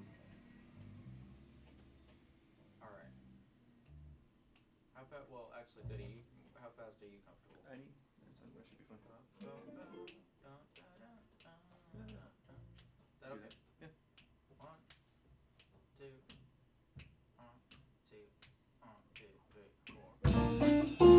All right. How fast? Well, actually, Goody, how fast are you comfortable? Any? That should be fun. That okay? Yeah. One, two, one, two, one, two, three, four.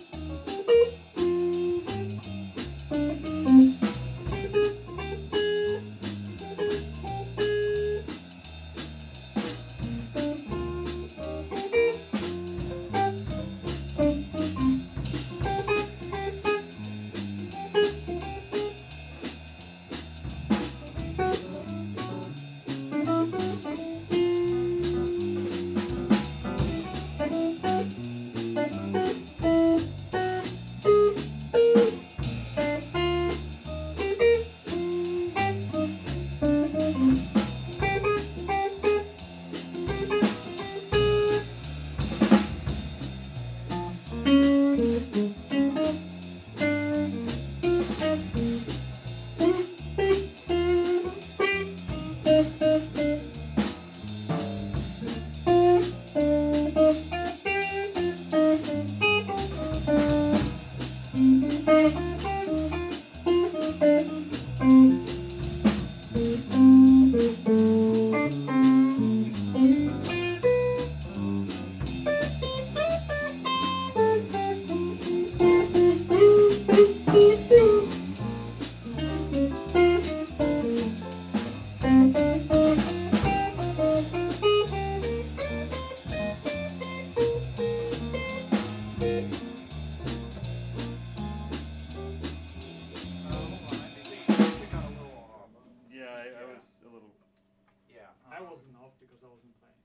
Uh, hold on, I think we, I think we got a little off. Yeah, I, I Yeah. was a little. Yeah. I um, wasn't off because I wasn't playing.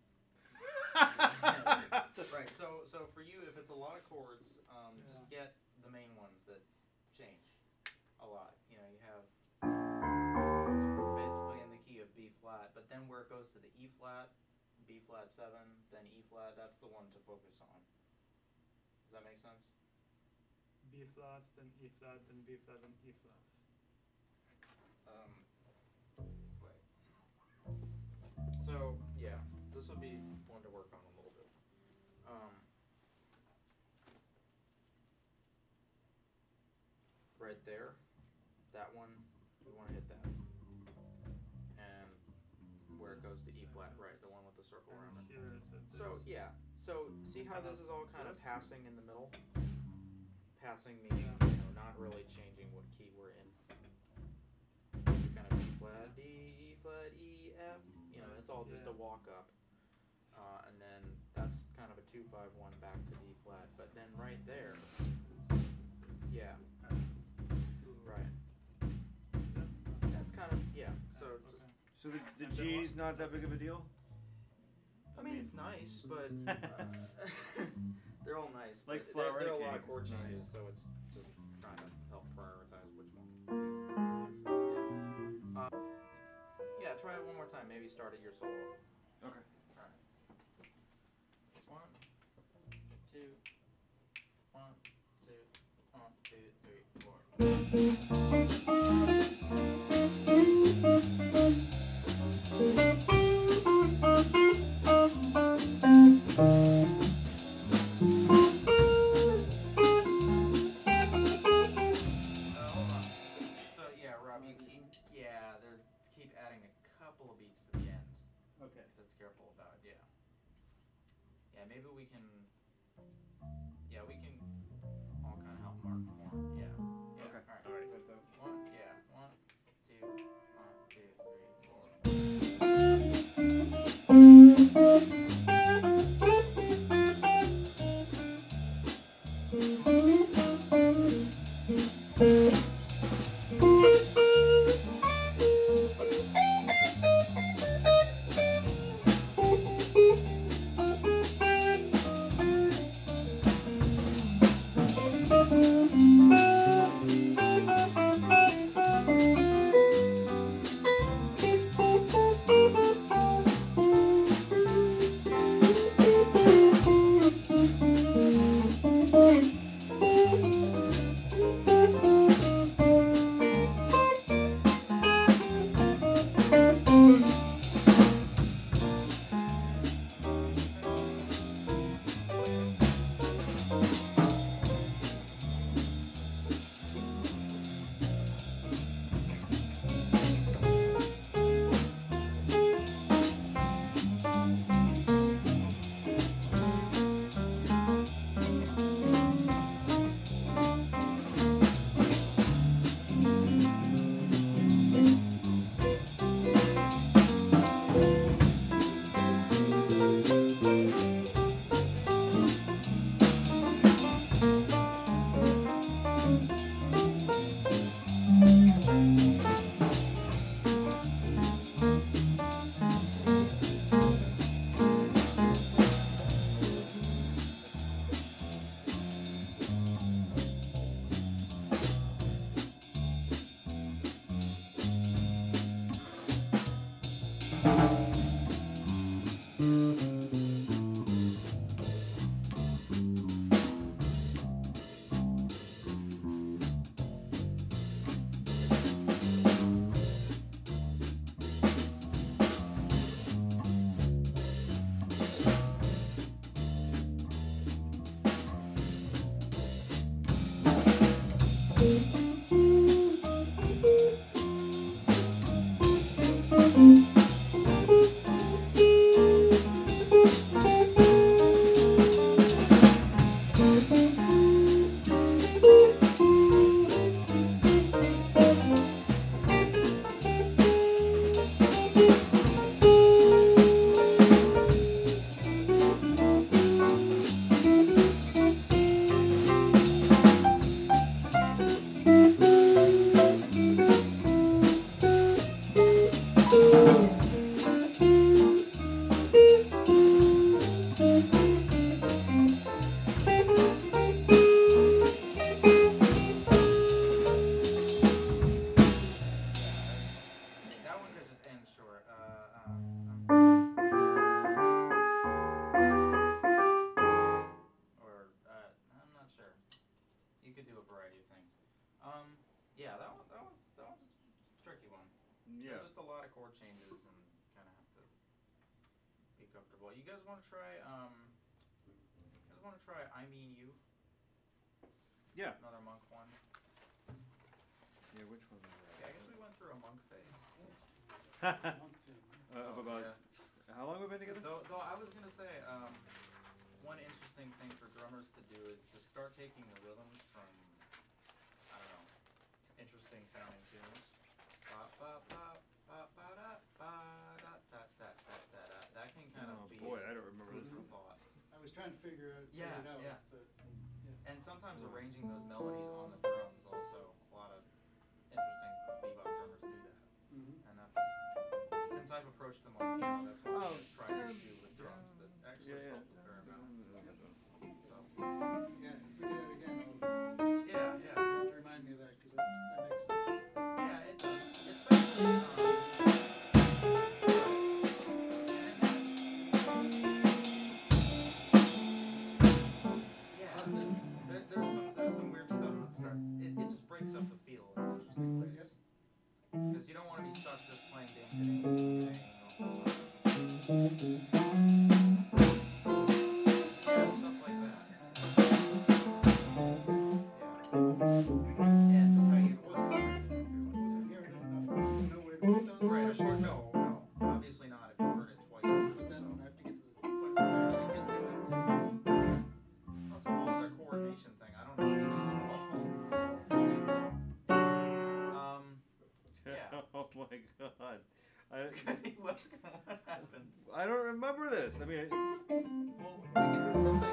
Right. So, so for you, if it's a lot of chords, um, Yeah. just get the main ones that change a lot. You know, you have basically in the key of B flat, but then where it goes to the E flat, B flat seven, then E flat. That's the one to focus on. Does that make sense? B flat, then E flat, then B flat, then E flat. Um, wait. So yeah, this would be one to work on a little bit. Um, right there, that one, we want to hit that, and where it goes to E flat, right, the one with the circle around And it. here is at So this. yeah, so see how this is all kind of This? passing in the middle? Passing meaning, Yeah. you know, not really changing what key we're in. Kind of E flat, D, E flat, E, F. You know, it's all just Yeah. a walk up. Uh, and then that's kind of a two five one back to D flat. But then right there, yeah, And two. right. Yeah. That's kind of yeah. So Okay. just, So the, the And then G's what? not that big of a deal? I mean, it's nice, but uh, they're all nice. Like but there, there are a flower lot of cake, chord it's changes, nice. so it's just trying to help prioritize which ones. Yeah. Uh, yeah, try it one more time. Maybe start at your solo. Okay. Alright. One, two, one, two, one, two, three, four. Uh, hold on. So yeah, Rob, you keep yeah, they're keep adding a couple of beats to the end. Okay. Just careful about it, yeah. Yeah, maybe we can. Yeah, we can all kind of help mark form. Yeah. Yeah. Okay. All right. Alright, got that. One. Yeah. One, two, one, two, three, four. That one could just end short. Uh, uh, um, or uh, I'm not sure. You could do a variety of things. Um, yeah, that one, that was that was a tricky one. Yeah. There's just a lot of chord changes and kind of have to be comfortable. You guys want to try? Um, you guys want to try? I mean you. Yeah. Another monk one. Yeah. Which one was Yeah, I guess we went through a monk phase. that? Monk too. uh, of Oh, about yeah. how long have we been together? Though, though I was gonna say, um, one interesting thing for drummers to do is to start taking the rhythms from, I don't know, interesting sounding tunes. Ba ba ba ba ba da ba da da da da da da. That can kind Oh of be boy, I don't remember food this for one. thought. I was trying to figure it, figure Yeah, it out, yeah. but, yeah. And sometimes arranging those melodies on the drums also. A lot of interesting bebop drummers do that. Mhm. And that's, since I've approached them on piano, that's what Oh, I've tried to do with drums that actually Yeah, yeah. helped a fair amount. So, Yeah, if we do that again, yeah, I'll, yeah. you have to remind me of that, cause that, that makes sense. Yeah, it does. Especially, um, yeah, there, there's some there's some weird stuff that start. It, it just breaks up the feel in interesting ways. Yep. Because you don't want to be stuck just playing ding ding ding ding the whole time. Yeah, stuff like that. Yeah. Yeah, just how you wasn't I wasn't hearing it enough to know where to put those. Right, of especially- course, no, no, obviously not if you heard it twice. But then I have to get to the point where I actually can do it too. That's a whole other coordination thing. I don't understand it at all. Um, Yeah. Oh my god. I, what's gonna what happened? I don't remember this. I mean, Well, we can do something.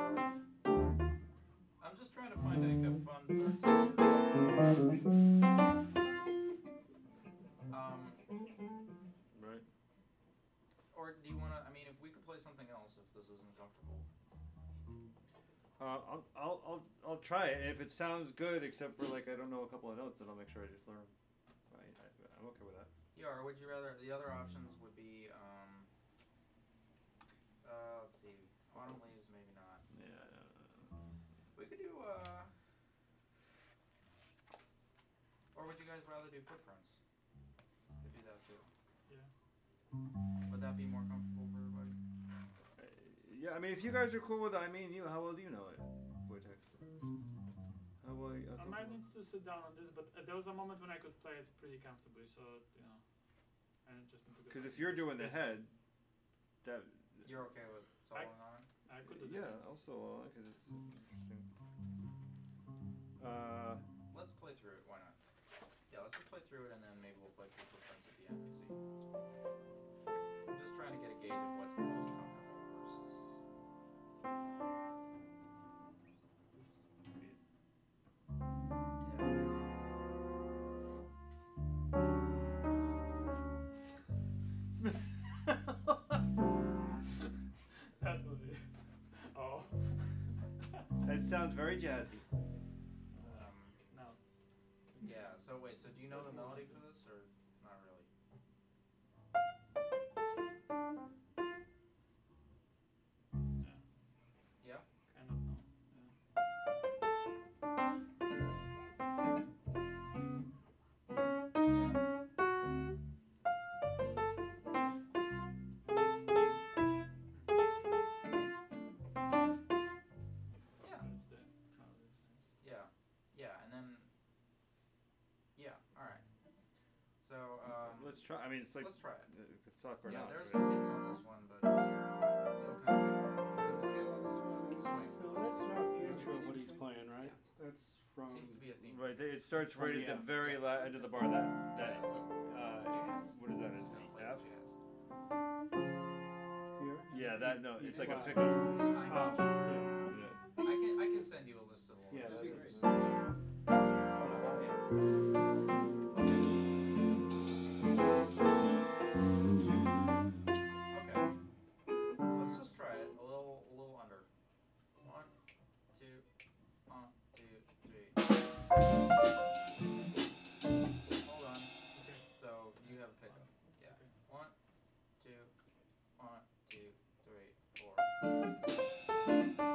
I'm just trying to find a, a fun thirteen. Um, right. or do you wanna? I mean, if we could play something else, if this isn't comfortable. Uh, I'll, I'll, I'll, I'll try it. And if it sounds good, except for like I don't know a couple of notes, then I'll make sure I just learn. I, I, I'm okay with that. Yeah, or would you rather? The other options would be, um, uh, let's see, Autumn Leaves, maybe not. Yeah. We could do, uh, or would you guys rather do Footprints? Could do that too. Yeah. Would that be more comfortable for everybody? Uh, yeah. I mean, if you guys are cool with I mean you, how well do you know it? Wojtek? How well? Uh, I might need to sit down on this, but uh, there was a moment when I could play it pretty comfortably, so you know, I just need to get. Because back if to you're this- doing the this head, that. You're okay with soloing on it? one. I could do Yeah. that. Also, because it's interesting. Uh. Let's play through it, why not? Yeah, let's just play through it and then maybe we'll play through Footprints at the end and see. I'm just trying to get a gauge of what's the most comfortable versus. This would be it. That would be. Oh. That sounds very jazzy. Um, No. yeah, so wait, so do you know the melody for this or not really? Yeah. Yeah? Kind of no. Yeah. Yeah. That's the melody. Yeah, yeah, and then, yeah, alright. So, um, Let's try. I mean, it's like let's try it. it could suck or Yeah, not. there's right? some hits on this one, but it'll kind of And the feel on this one is. So that's not the intro of what he's playing, right? That's from. seems to be a theme. Right. It starts From right the at the end. very la- end of the bar. That that. Yeah, Uh, jazz. what is that? Is It's gonna it play F? the jazz. Here. Yeah, that no. It's like a Wow. pickup. I Oh, mean, Yeah. I can, I can send you a list of the yeah, ones. that be is. great. Okay. Let's just try it a little, a little under. One, two, one, two, three. Hold on. Okay. So you have a pickup. Yeah. One, two, one, two, three, four.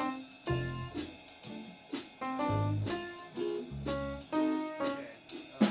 Okay. Uh,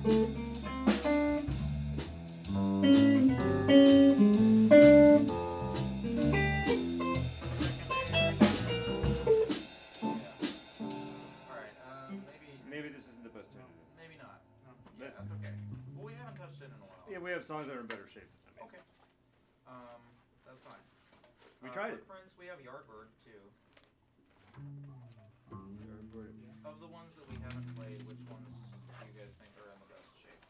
Alright, uh, maybe, Maybe this isn't the best tune. maybe not. No. Yeah, That's- that's okay. Well, we haven't touched it in a while. Yeah, we have songs that are in better shape than that. Okay. Um, that's fine. We Uh, tried it. Footprints, we have Yardbird too. Yardbird. Of the ones that we haven't played, which ones do you guys think are in the best shape?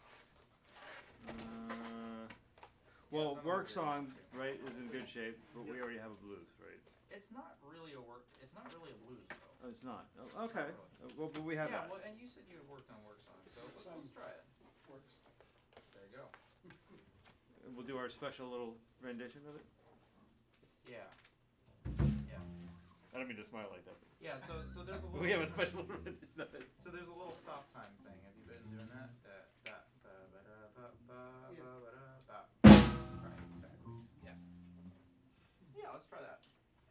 Uh, Yeah, well, it's on work the song, weird. right, is in good shape, but we already have a blues, right? It's not really a work. It's not really a blues though. Oh, it's not. Oh, okay. Uh, well, but we have yeah, that. well, and you said you had worked on work songs, so let's, Song. let's try it. Works. There you go. And we'll do our special little rendition of it. Yeah. Yeah. I don't mean to smile like that. Yeah. So so there's a little. We have a special little rendition of it. So there's a little stop time thing. Have you been doing that? Da, da, ba, ba, da, ba, ba, Yeah. ba, ba, da, ba. Right. Exactly. Yeah. Yeah. Let's try that.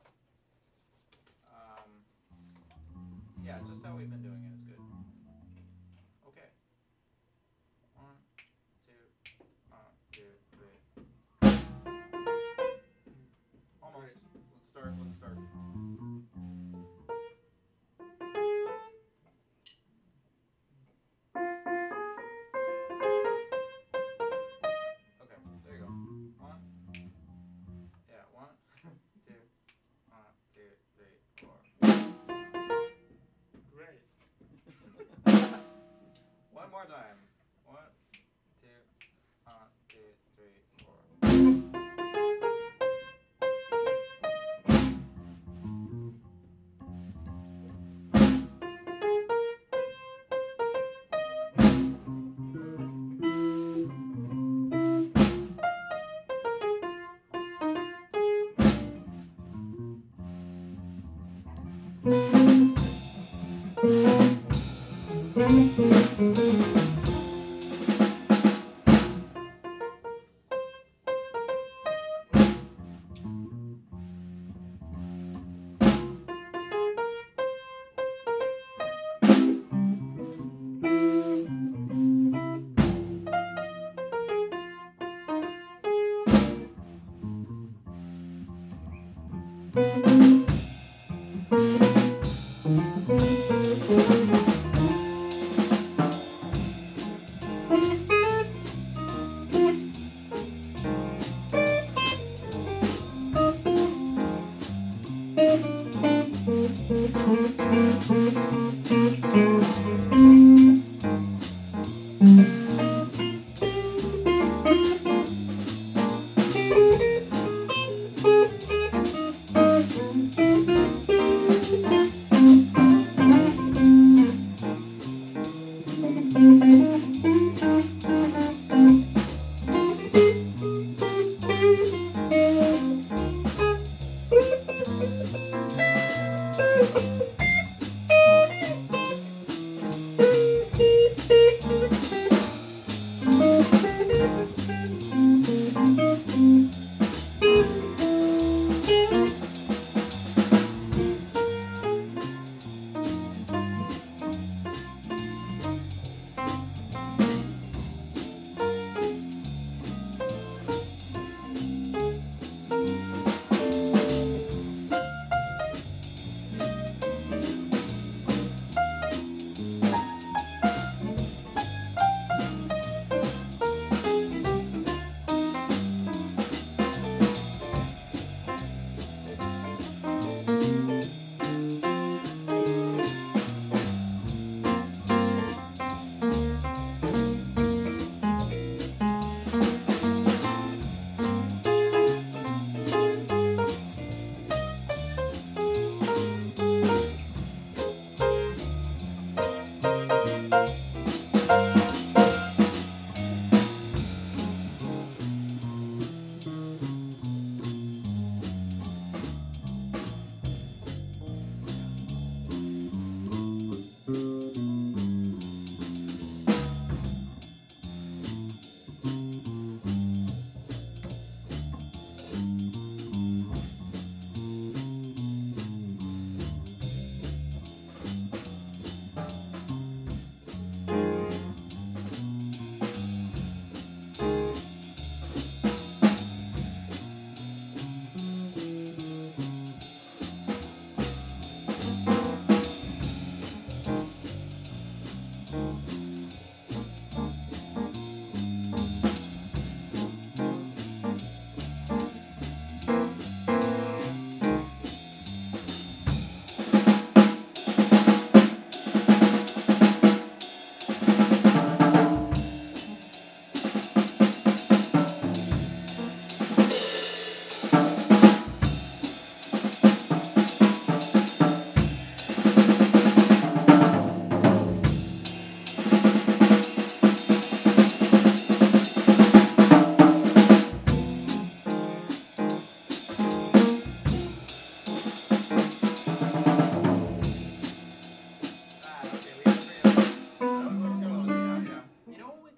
Um. Yeah. Just how we've been doing it is good. Okay. One, two, one, two, three. Almost. Let's start. Let's start. Okay, there you go. One. Yeah, one, two, one, two, three, four. Great. One more time. One, two, one, two, three, four.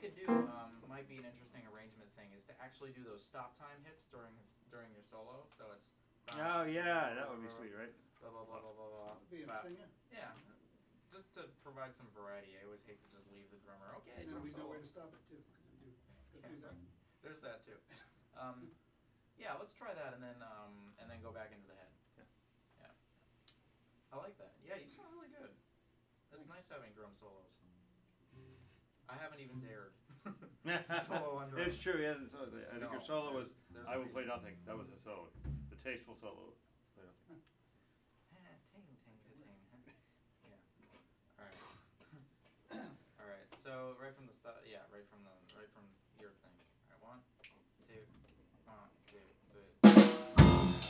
could do um, might be an interesting arrangement thing is to actually do those stop time hits during his, during your solo. So it's Oh yeah, that would be sweet, right? blah blah blah blah blah blah. That'd be blah. interesting, yeah. Yeah, just to provide some variety. I always hate to just leave the drummer. Okay, And then drum we know solo. where to stop it too, because we do go Yeah. through that. There's that too. Um, yeah, let's try that and then um, and then go back into the head. Yeah. Yeah. I like that. Yeah, you sound really good. It's Thanks. nice having drum solos. I haven't even dared. Solo on drums. It's true. He hasn't solo. I think No, your solo was. there's- there's I a will play reason. nothing. That was a solo. The tasteful solo. Play nothing. Eh, ting, ting, ting, ting. Yeah. All right. All right. So right from the start, yeah, right from the right from your thing. All right, one, two, one, two, three.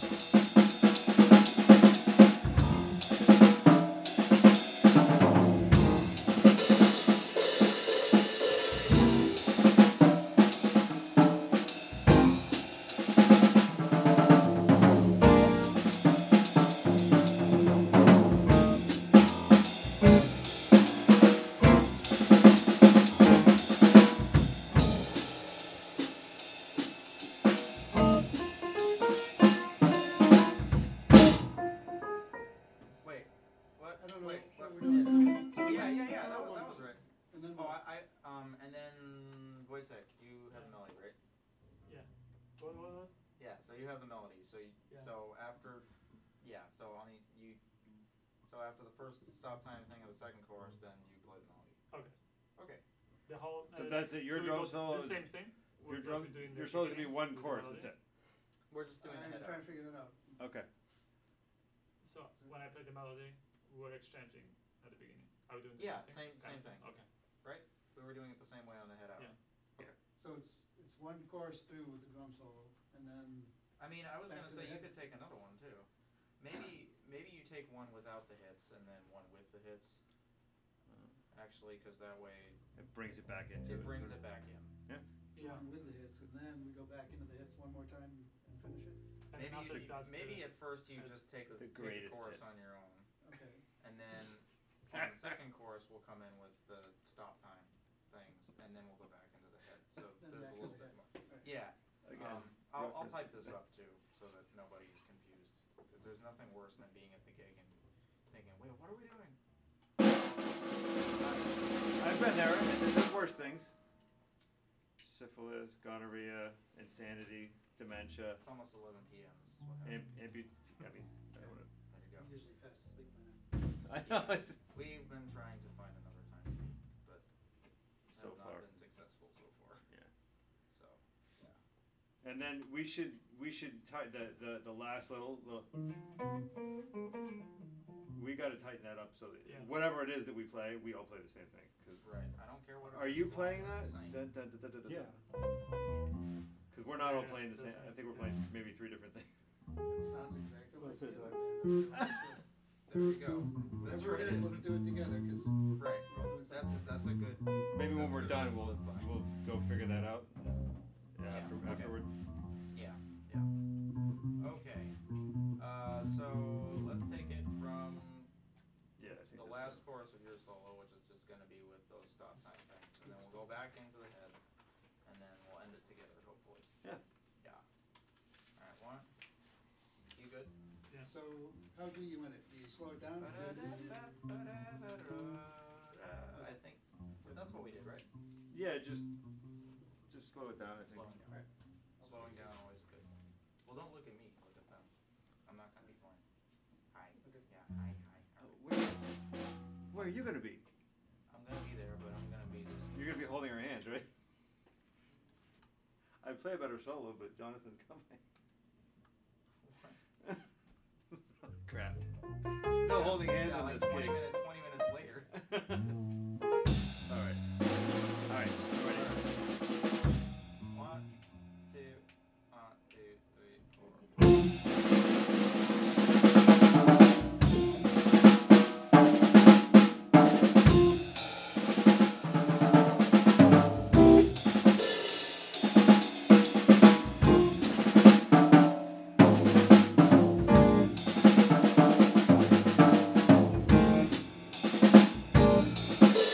Wait. What? I don't know Wait. what What? we're doing. So- so Yeah, we- yeah, yeah. That was, that let's- was right. And then Oh, we'll- I, I, um, and then Wojtek, you have the melody, right? What, what, what? Yeah. So you have the melody. So you, Yeah. so after, yeah. So on the you, so after the first stop time thing of the second chorus, then you play the melody. Okay. Okay. The whole. So uh, that's it. Your do we drum go solo. The is- same thing. Your What- what drum. we do in the Your solo is gonna be beginning one with the chorus. melody? That's it. We're just doing the I'm head trying out. to figure that out. Okay. So when I play the melody, we're exchanging at the beginning. Are we doing the Yeah, same thing? same- same Kind of thing. Okay. We were doing it the same way on the head out. Yeah. So it's, it's one chorus through with the drum solo, and then, I mean, I was Back gonna to say the you head. could take another one too. Maybe maybe you take one without the hits and then one with the hits. Actually, because that way It brings it back into. it brings sort it of- back in. it's Yeah. one with the hits, and then we go back into the hits one more time and finish it. And Maybe after you, that's maybe the, at first you uh, just take a, the take a greatest chorus hits. on your own, Okay. and then on the second chorus we'll come in with the stop time things, and then we'll go back into the head. So Then there's back a to little the bit head. more. Right. Yeah. Again, Um, I'll, I'll reference type to this the- up too, so that nobody's confused. Because there's nothing worse than being at the gig and thinking, wait, what are we doing? I've been there. and There's worse things. Syphilis, gonorrhea, insanity, dementia, It's almost eleven p.m. This is what amp- happens. ampu- I mean, I don't wanna- There you go. I'm usually fast asleep by now. I know it's We've been trying to find another time, but so have far. not been successful so far. Yeah. So, And then we should we should tie the, the, the last little little. We got to tighten that up so that Yeah. whatever it is that we play, we all play the same thing. 'Cause right. I don't care what. it are is you long playing as that? it's the same. Dun, dun, dun, dun, dun, dun. yeah. Because we're not all Yeah, playing the that's same. I right. think we're playing maybe three different things. It sounds exactly like Let's the do other that. band. There we go. That's Whatever it right. is, let's do it together, cause Right. we're all doing That's something. that's a good. Maybe when That's we're good. done, we'll we'll go figure that out. Yeah. Yeah, After okay. afterward. Yeah. Yeah. Okay. Uh, so let's take it from Yeah. I think the that's last good. chorus of your solo, which is just going to be with those stop time things, and then we'll go back into the head, and then we'll end it together, hopefully. Yeah. Yeah. All right. One. You good? Yeah. So, how do you win it? Do you slow it down? I think that's what we did, right? Yeah. Just just slow it down. I think. Slowing down. Slowing down always good. Well, don't look at me. Look at them. I'm not gonna be playing. Hi. Okay. Yeah. Hi. Hi. Oh, All right. where, where are you gonna be? I'm gonna be there, but I'm gonna be just. You're gonna be holding her hands, right? I play a better solo, but Jonathan's coming. Crap. No holding hands yeah, on like this twenty gig. minutes. Twenty minutes later. All right. All right. Ready? One, two, one, two, three, four.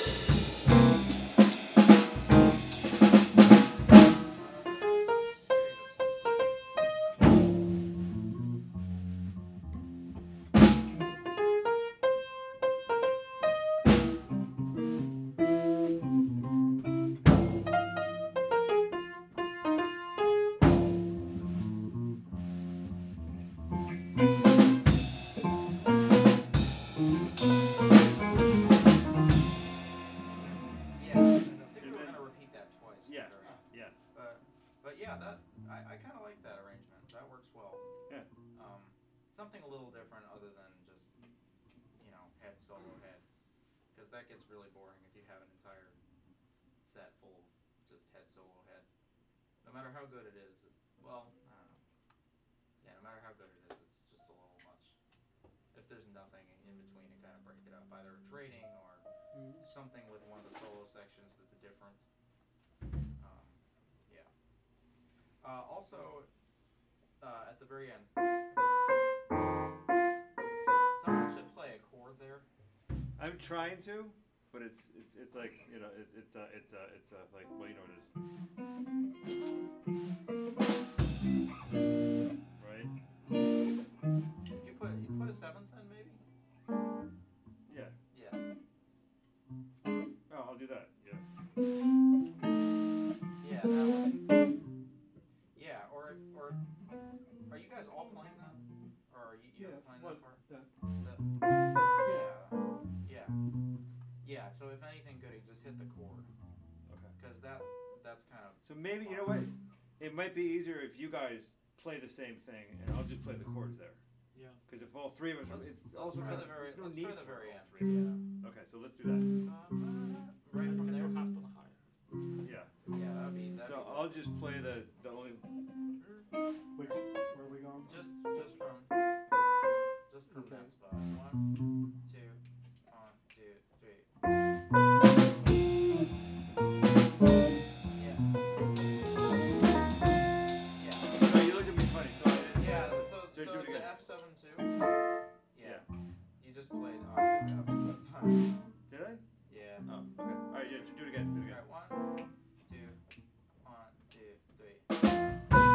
but yeah, that I, I kind of like that arrangement. That works well. Yeah. Um, something a little different other than just you know head solo head, because that gets really boring if you have an entire set full of just head solo head. No matter how good it is, it, well, I don't know. Yeah, no matter how good it is, it's just a little much. If there's nothing in between to kind of break it up, either trading or Mm. something with one of the solo sections that's different. Um, yeah. Uh, also, uh, at the very end, someone should play a chord there. I'm trying to, but it's it's it's like you know it's it's uh it's uh it's uh like well you know what it is. Right? If you put you put a seventh in, maybe. Yeah. Yeah. Oh, I'll do that. Yeah. Yeah, that one. Yeah, or if or if, are you guys all playing that, or are you, you Yeah, playing what, that part? that, That, yeah. Yeah. Yeah. So if anything good, you just hit the chord, Okay. because that that's kind of So maybe you know what? It might be easier if you guys play the same thing, and I'll just play the chords there. Yeah. Because if all three of us, Let's, it's let's also try kind the of, very there's no let's need try the for very all end. three. Yeah. Okay, so let's do that. Right from Can there. you half tone higher? Yeah. Yeah, that'd be that'd So be I'll just play the the only. which, where are we going? just just from just from Okay. that spot. One, two, one, two, three. Yeah. Yeah. No, you looked at me funny, so I didn't. Yeah. So, So so so do it the again. F seven two. Yeah. You just played octave Fs that time. Did I? Yeah. Oh, okay. All right, yeah, do it again. Do it again. Alright, one, two, one, two, three.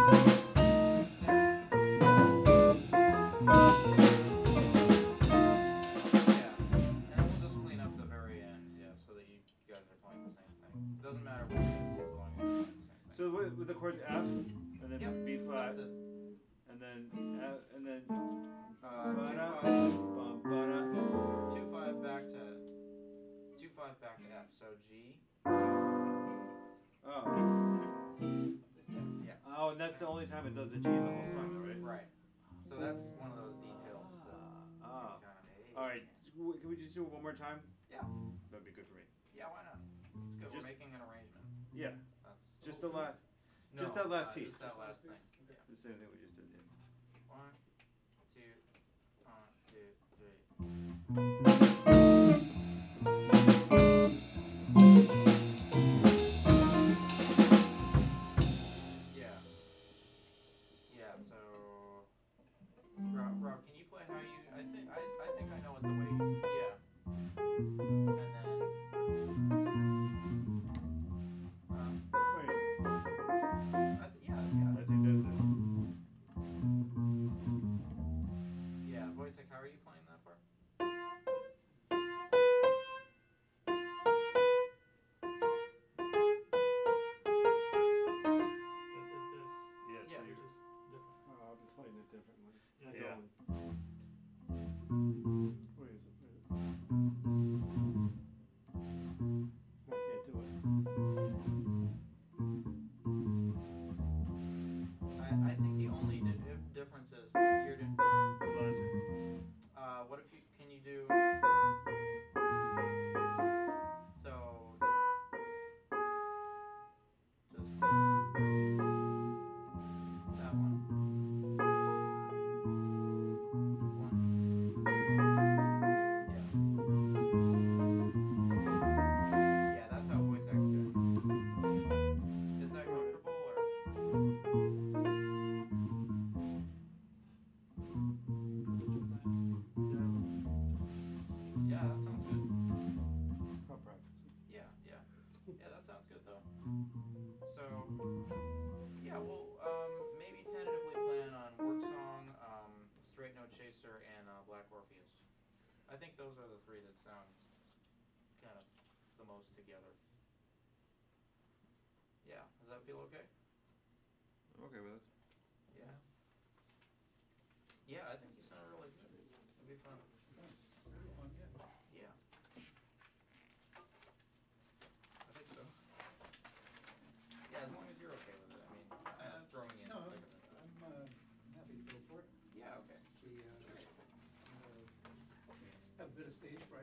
Yeah, and then we'll just clean up the very end, yeah, so that you guys are playing the same thing. It doesn't matter what it is, as long as you're playing the same thing. So with, with the chords F, and then Yep, B flat, that's it. and then F, and then Uh, two ba-da, five, bum, ba-da. two five back to two five back to F. So G. Oh. Yeah. Oh, and that's the only time it does the G in the whole song, though, right? Right. So that's one of those details that Ah. kind of. Hey. All right. w- Can we just do it one more time? Yeah. That'd be good for me. Yeah. Why not? It's good. Just- We're making an arrangement. Yeah. That's Just the last. no, just that last uh, piece. Just that Just last last thing. piece? Yeah. The same thing we just did. Yeah. One, two, one, two, three. Yeah. Yeah, so Rob, Rob, can you play how you I think I, I think I know what the way you, yeah. And then um, Wait, I th- yeah, yeah. I think that's it. Yeah, Wojtek, how are you playing that part? That's it. This. Yeah. Yeah. So Which you. is different. oh, I've been playing it differently. Yeah. I Yeah. don't. Where is it? Where is it? I can't do it. I, I think the only di- if- difference is you're doing. The last one. Uh, what if you can you do? So just that one. One. Yeah. Yeah, that's how Wojtek's doing. Is that comfortable or? Yeah, that sounds good. I'll practice it. Yeah, yeah. Yeah, that sounds good though. So, yeah, we'll um, maybe tentatively plan on Work Song, um, Straight No Chaser, and uh, Black Orpheus. I think those are the three that sound kind of the most together. Yeah, does that feel okay? I'm okay with it. Yeah. Yeah, I think you sound really good. It'll be fun. Nice. Very fun, yeah. Yeah. I think so. Yeah, as long as you're okay with it. I mean, I stage fright